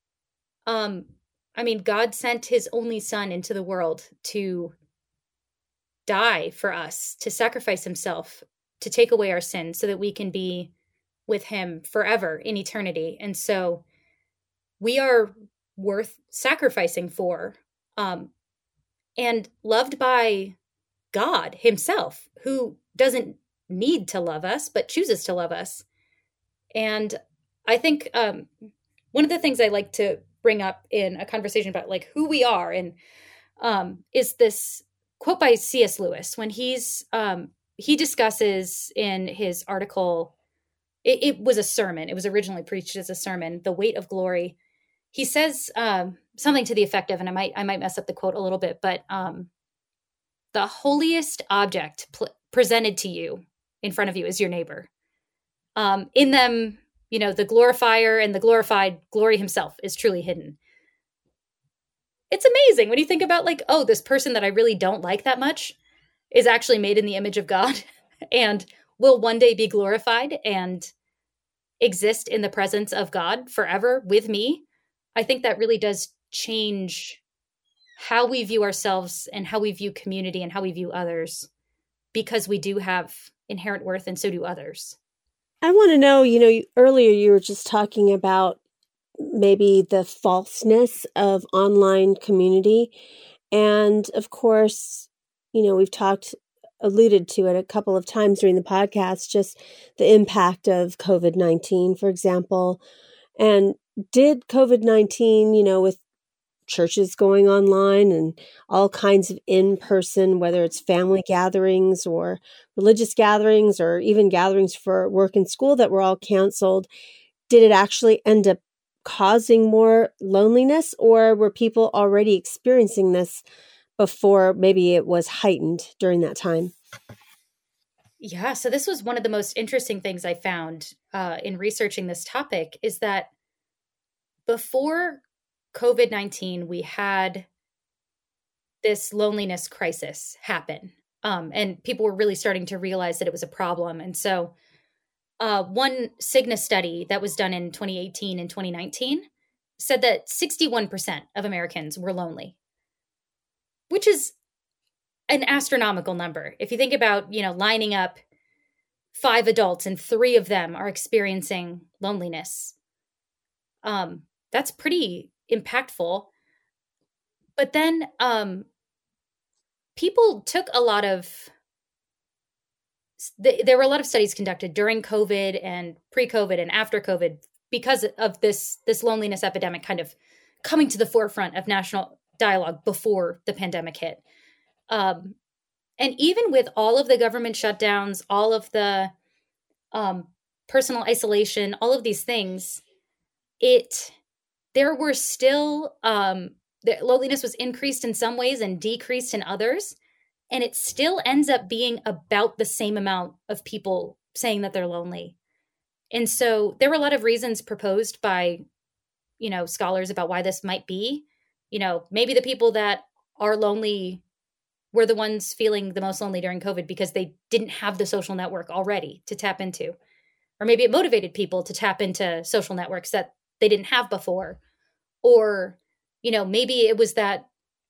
God sent his only son into the world to die for us, to sacrifice himself, to take away our sins so that we can be with him forever in eternity. And so we are worth sacrificing for, and loved by God himself, who doesn't need to love us, but chooses to love us. And I think one of the things I like to bring up in a conversation about who we are and is this quote by C.S. Lewis, when he discusses in his article, it was a sermon. It was originally preached as a sermon, The Weight of Glory. He says something to the effect of, and I might mess up the quote a little bit, but the holiest object presented to you in front of you is your neighbor. In them, the glorifier and the glorified glory himself is truly hidden. It's amazing when you think about like, oh, this person that I really don't like that much is actually made in the image of God and will one day be glorified and exist in the presence of God forever with me. I think that really does change how we view ourselves and how we view community and how we view others, because we do have inherent worth and so do others. I want to know, earlier you were just talking about maybe the falseness of online community. And of course, we've alluded to it a couple of times during the podcast, just the impact of COVID-19, for example. And did COVID-19, with churches going online and all kinds of in-person, whether it's family gatherings or religious gatherings or even gatherings for work and school that were all canceled, did it actually end up causing more loneliness, or were people already experiencing this before maybe it was heightened during that time? Yeah, so this was one of the most interesting things I found in researching this topic, is that before COVID-19, we had this loneliness crisis happen. And people were really starting to realize that it was a problem. And so one Cigna study that was done in 2018 and 2019 said that 61% of Americans were lonely, which is an astronomical number. If you think about, lining up 5 adults and 3 of them are experiencing loneliness, that's pretty impactful. But then people took a lot of, there were a lot of studies conducted during COVID and pre-COVID and after COVID because of this loneliness epidemic kind of coming to the forefront of national dialogue before the pandemic hit. And even with all of the government shutdowns, all of the personal isolation, all of these things, there were still, the loneliness was increased in some ways and decreased in others. And it still ends up being about the same amount of people saying that they're lonely. And so there were a lot of reasons proposed by, scholars about why this might be. Maybe the people that are lonely were the ones feeling the most lonely during COVID because they didn't have the social network already to tap into. Or maybe it motivated people to tap into social networks that they didn't have before. Or, maybe it was that,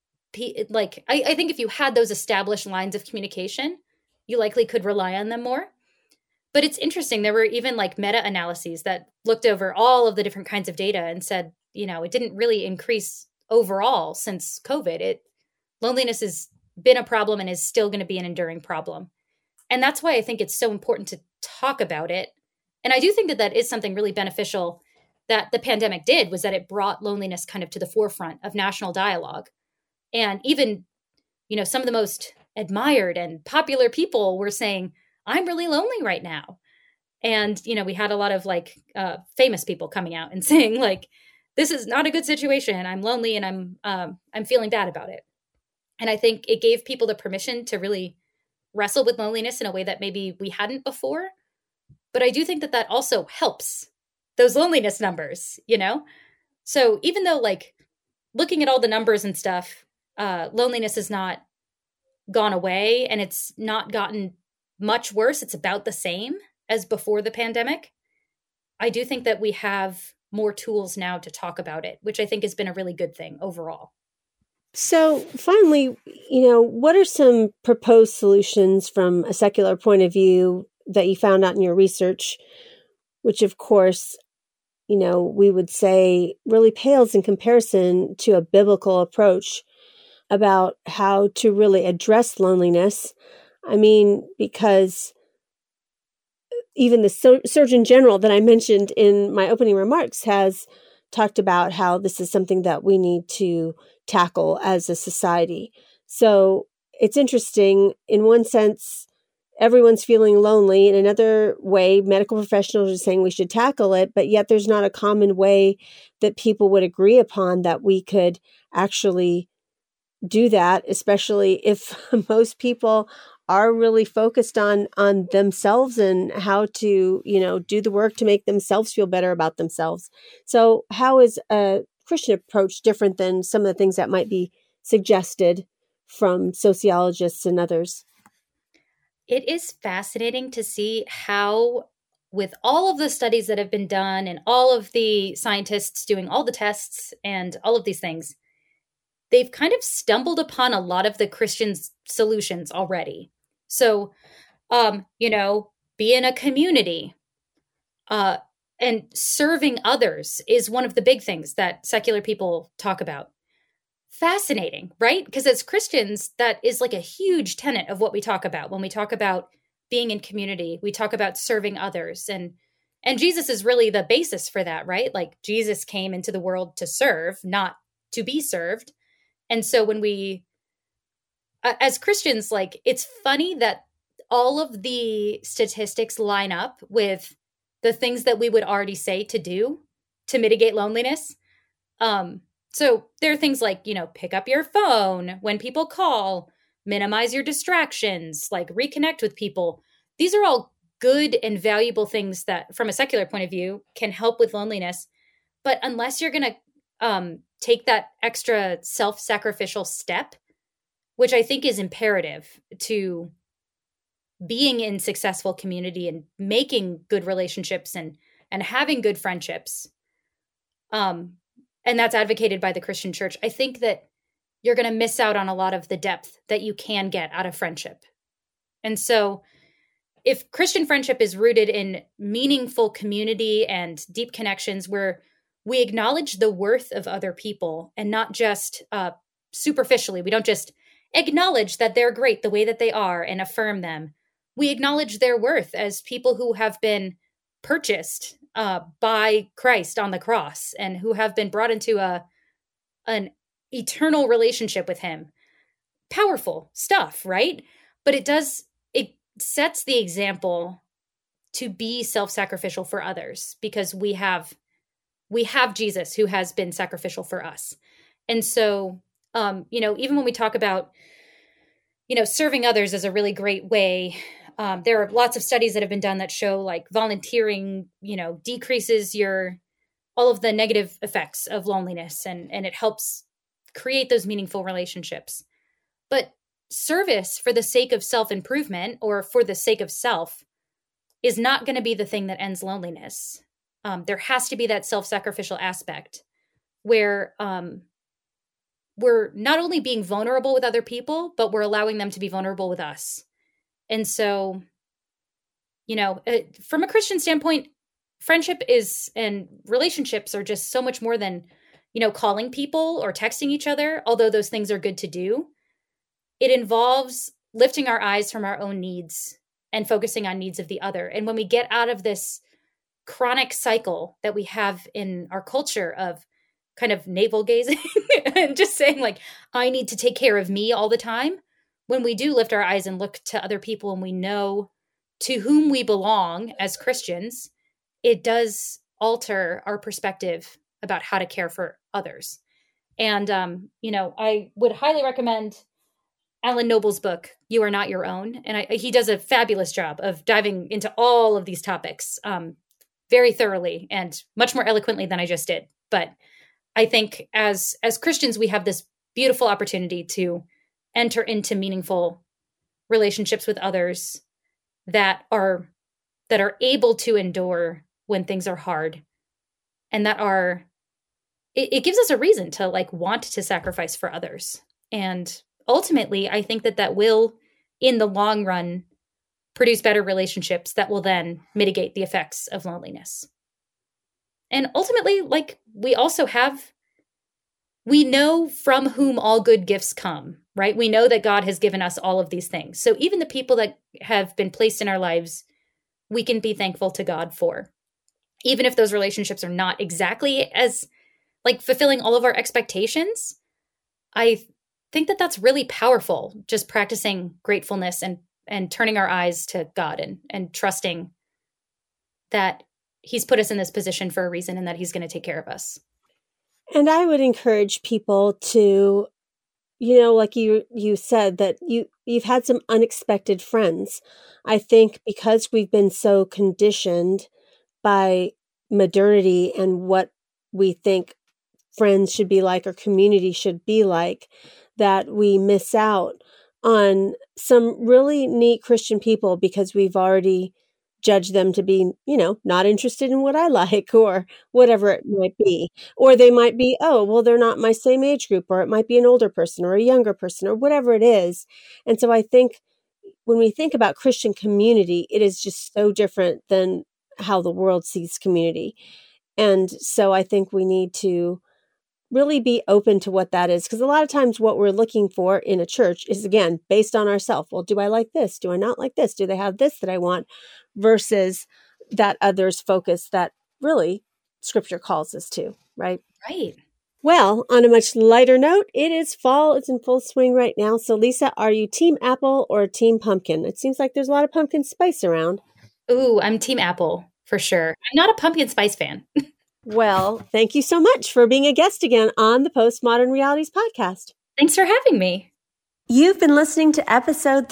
I think if you had those established lines of communication, you likely could rely on them more. But it's interesting. There were even meta-analyses that looked over all of the different kinds of data and said, it didn't really increase overall since COVID. Loneliness has been a problem and is still going to be an enduring problem. And that's why I think it's so important to talk about it. And I do think that is something really beneficial that the pandemic did, was that it brought loneliness kind of to the forefront of national dialogue. And even, some of the most admired and popular people were saying, I'm really lonely right now. And, we had a lot of famous people coming out and saying this is not a good situation. I'm lonely and I'm feeling bad about it. And I think it gave people the permission to really wrestle with loneliness in a way that maybe we hadn't before. But I do think that also helps those loneliness numbers, So even though looking at all the numbers and stuff, loneliness has not gone away and it's not gotten much worse. It's about the same as before the pandemic. I do think that we have more tools now to talk about it, which I think has been a really good thing overall. So finally, what are some proposed solutions from a secular point of view that you found out in your research, which of course, we would say really pales in comparison to a biblical approach about how to really address loneliness? I mean, because even the Surgeon General that I mentioned in my opening remarks has talked about how this is something that we need to tackle as a society. So it's interesting. In one sense, everyone's feeling lonely. In another way, medical professionals are saying we should tackle it, but yet there's not a common way that people would agree upon that we could actually do that, especially if most people are really focused on themselves and how to, do the work to make themselves feel better about themselves. So how is a Christian approach different than some of the things that might be suggested from sociologists and others? It is fascinating to see how, with all of the studies that have been done and all of the scientists doing all the tests and all of these things, they've kind of stumbled upon a lot of the Christian solutions already. So, be in a community, and serving others is one of the big things that secular people talk about. Fascinating, right? Because as Christians, that is like a huge tenet of what we talk about. When we talk about being in community, we talk about serving others. And Jesus is really the basis for that, right? Like Jesus came into the world to serve, not to be served. And so when we, as Christians, like it's funny that all of the statistics line up with the things that we would already say to do to mitigate loneliness. So there are things like, pick up your phone when people call, minimize your distractions, like reconnect with people. These are all good and valuable things that, from a secular point of view, can help with loneliness. But unless you're going to take that extra self-sacrificial step, which I think is imperative to being in successful community and making good relationships and having good friendships, and that's advocated by the Christian church, I think that you're going to miss out on a lot of the depth that you can get out of friendship. And so if Christian friendship is rooted in meaningful community and deep connections where we acknowledge the worth of other people and not just superficially, we don't just acknowledge that they're great the way that they are and affirm them. We acknowledge their worth as people who have been purchased by Christ on the cross and who have been brought into an eternal relationship with him. Powerful stuff, right? But it sets the example to be self-sacrificial for others because we have Jesus who has been sacrificial for us. And so, even when we talk about, serving others is a really great way. There are lots of studies that have been done that show like volunteering, decreases all of the negative effects of loneliness and it helps create those meaningful relationships. But service for the sake of self-improvement or for the sake of self is not going to be the thing that ends loneliness. There has to be that self-sacrificial aspect where we're not only being vulnerable with other people, but we're allowing them to be vulnerable with us. And so, from a Christian standpoint, friendship and relationships are just so much more than, calling people or texting each other, although those things are good to do. It involves lifting our eyes from our own needs and focusing on needs of the other. And when we get out of this chronic cycle that we have in our culture of kind of navel gazing and just saying like, I need to take care of me all the time. When we do lift our eyes and look to other people and we know to whom we belong as Christians, it does alter our perspective about how to care for others. And, I would highly recommend Alan Noble's book, You Are Not Your Own. And he does a fabulous job of diving into all of these topics very thoroughly and much more eloquently than I just did. But I think as Christians, we have this beautiful opportunity to enter into meaningful relationships with others that are able to endure when things are hard and it gives us a reason to like want to sacrifice for others. And ultimately, I think that will, in the long run, produce better relationships that will then mitigate the effects of loneliness. And ultimately, like we know from whom all good gifts come, right? We know that God has given us all of these things. So even the people that have been placed in our lives, we can be thankful to God for. Even if those relationships are not exactly as like fulfilling all of our expectations, I think that that's really powerful, just practicing gratefulness and turning our eyes to God and trusting that he's put us in this position for a reason and that he's going to take care of us. And I would encourage people to like you said that you've had some unexpected friends. I think because we've been so conditioned by modernity and what we think friends should be like or community should be like, that we miss out on some really neat Christian people because we've already judged them to be, not interested in what I like or whatever it might be. Or they might be, oh, well, they're not my same age group, or it might be an older person or a younger person or whatever it is. And so I think when we think about Christian community, it is just so different than how the world sees community. And so I think we need to really be open to what that is. Because a lot of times what we're looking for in a church is, again, based on ourselves. Well, do I like this? Do I not like this? Do they have this that I want? Versus that others focus that really Scripture calls us to, right? Right. Well, on a much lighter note, it is fall. It's in full swing right now. So Lisa, are you team apple or team pumpkin? It seems like there's a lot of pumpkin spice around. Ooh, I'm team apple for sure. I'm not a pumpkin spice fan. Well, thank you so much for being a guest again on the Postmodern Realities podcast. Thanks for having me. You've been listening to episode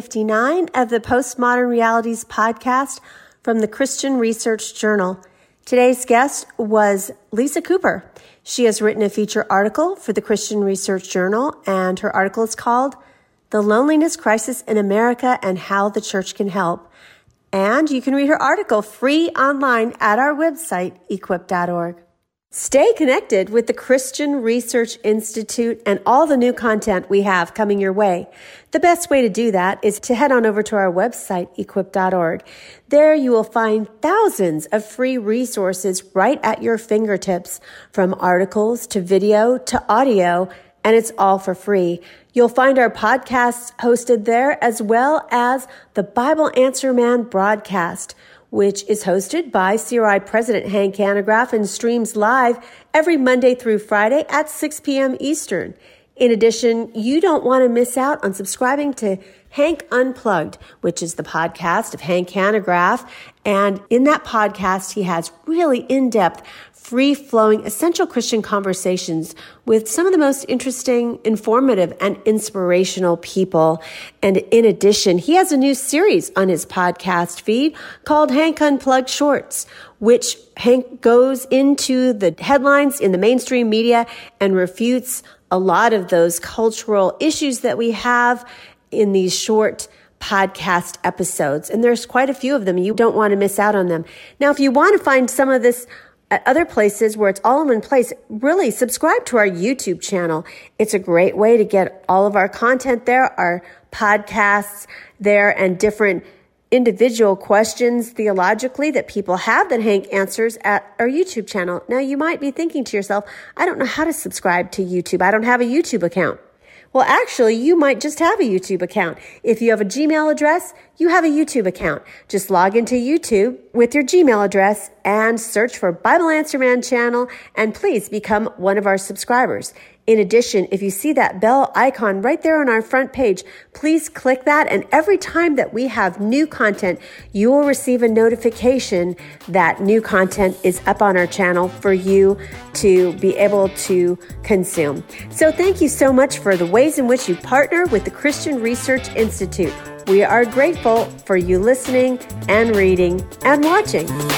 359 of the Postmodern Realities podcast from the Christian Research Journal. Today's guest was Lisa Cooper. She has written a feature article for the Christian Research Journal, and her article is called The Loneliness Crisis in America and How the Church Can Help. And you can read her article free online at our website, equip.org. Stay connected with the Christian Research Institute and all the new content we have coming your way. The best way to do that is to head on over to our website, equip.org. There you will find thousands of free resources right at your fingertips, from articles to video to audio, and it's all for free. You'll find our podcasts hosted there, as well as the Bible Answer Man broadcast, which is hosted by CRI President Hank Hanegraaff and streams live every Monday through Friday at 6 p.m. Eastern. In addition, you don't want to miss out on subscribing to Hank Unplugged, which is the podcast of Hank Hanegraaff. And in that podcast, he has really in-depth, free-flowing, essential Christian conversations with some of the most interesting, informative, and inspirational people. And in addition, he has a new series on his podcast feed called Hank Unplugged Shorts, which Hank goes into the headlines in the mainstream media and refutes a lot of those cultural issues that we have in these short podcast episodes. And there's quite a few of them. You don't want to miss out on them. Now, if you want to find some of this at other places where it's all in one place, really subscribe to our YouTube channel. It's a great way to get all of our content there, our podcasts there, and different individual questions theologically that people have that Hank answers at our YouTube channel. Now, you might be thinking to yourself, I don't know how to subscribe to YouTube. I don't have a YouTube account. Well, actually, you might just have a YouTube account. If you have a Gmail address, you have a YouTube account. Just log into YouTube with your Gmail address and search for Bible Answer Man channel, and please become one of our subscribers. In addition, if you see that bell icon right there on our front page, please click that, and every time that we have new content, you will receive a notification that new content is up on our channel for you to be able to consume. So thank you so much for the ways in which you partner with the Christian Research Institute. We are grateful for you listening and reading and watching.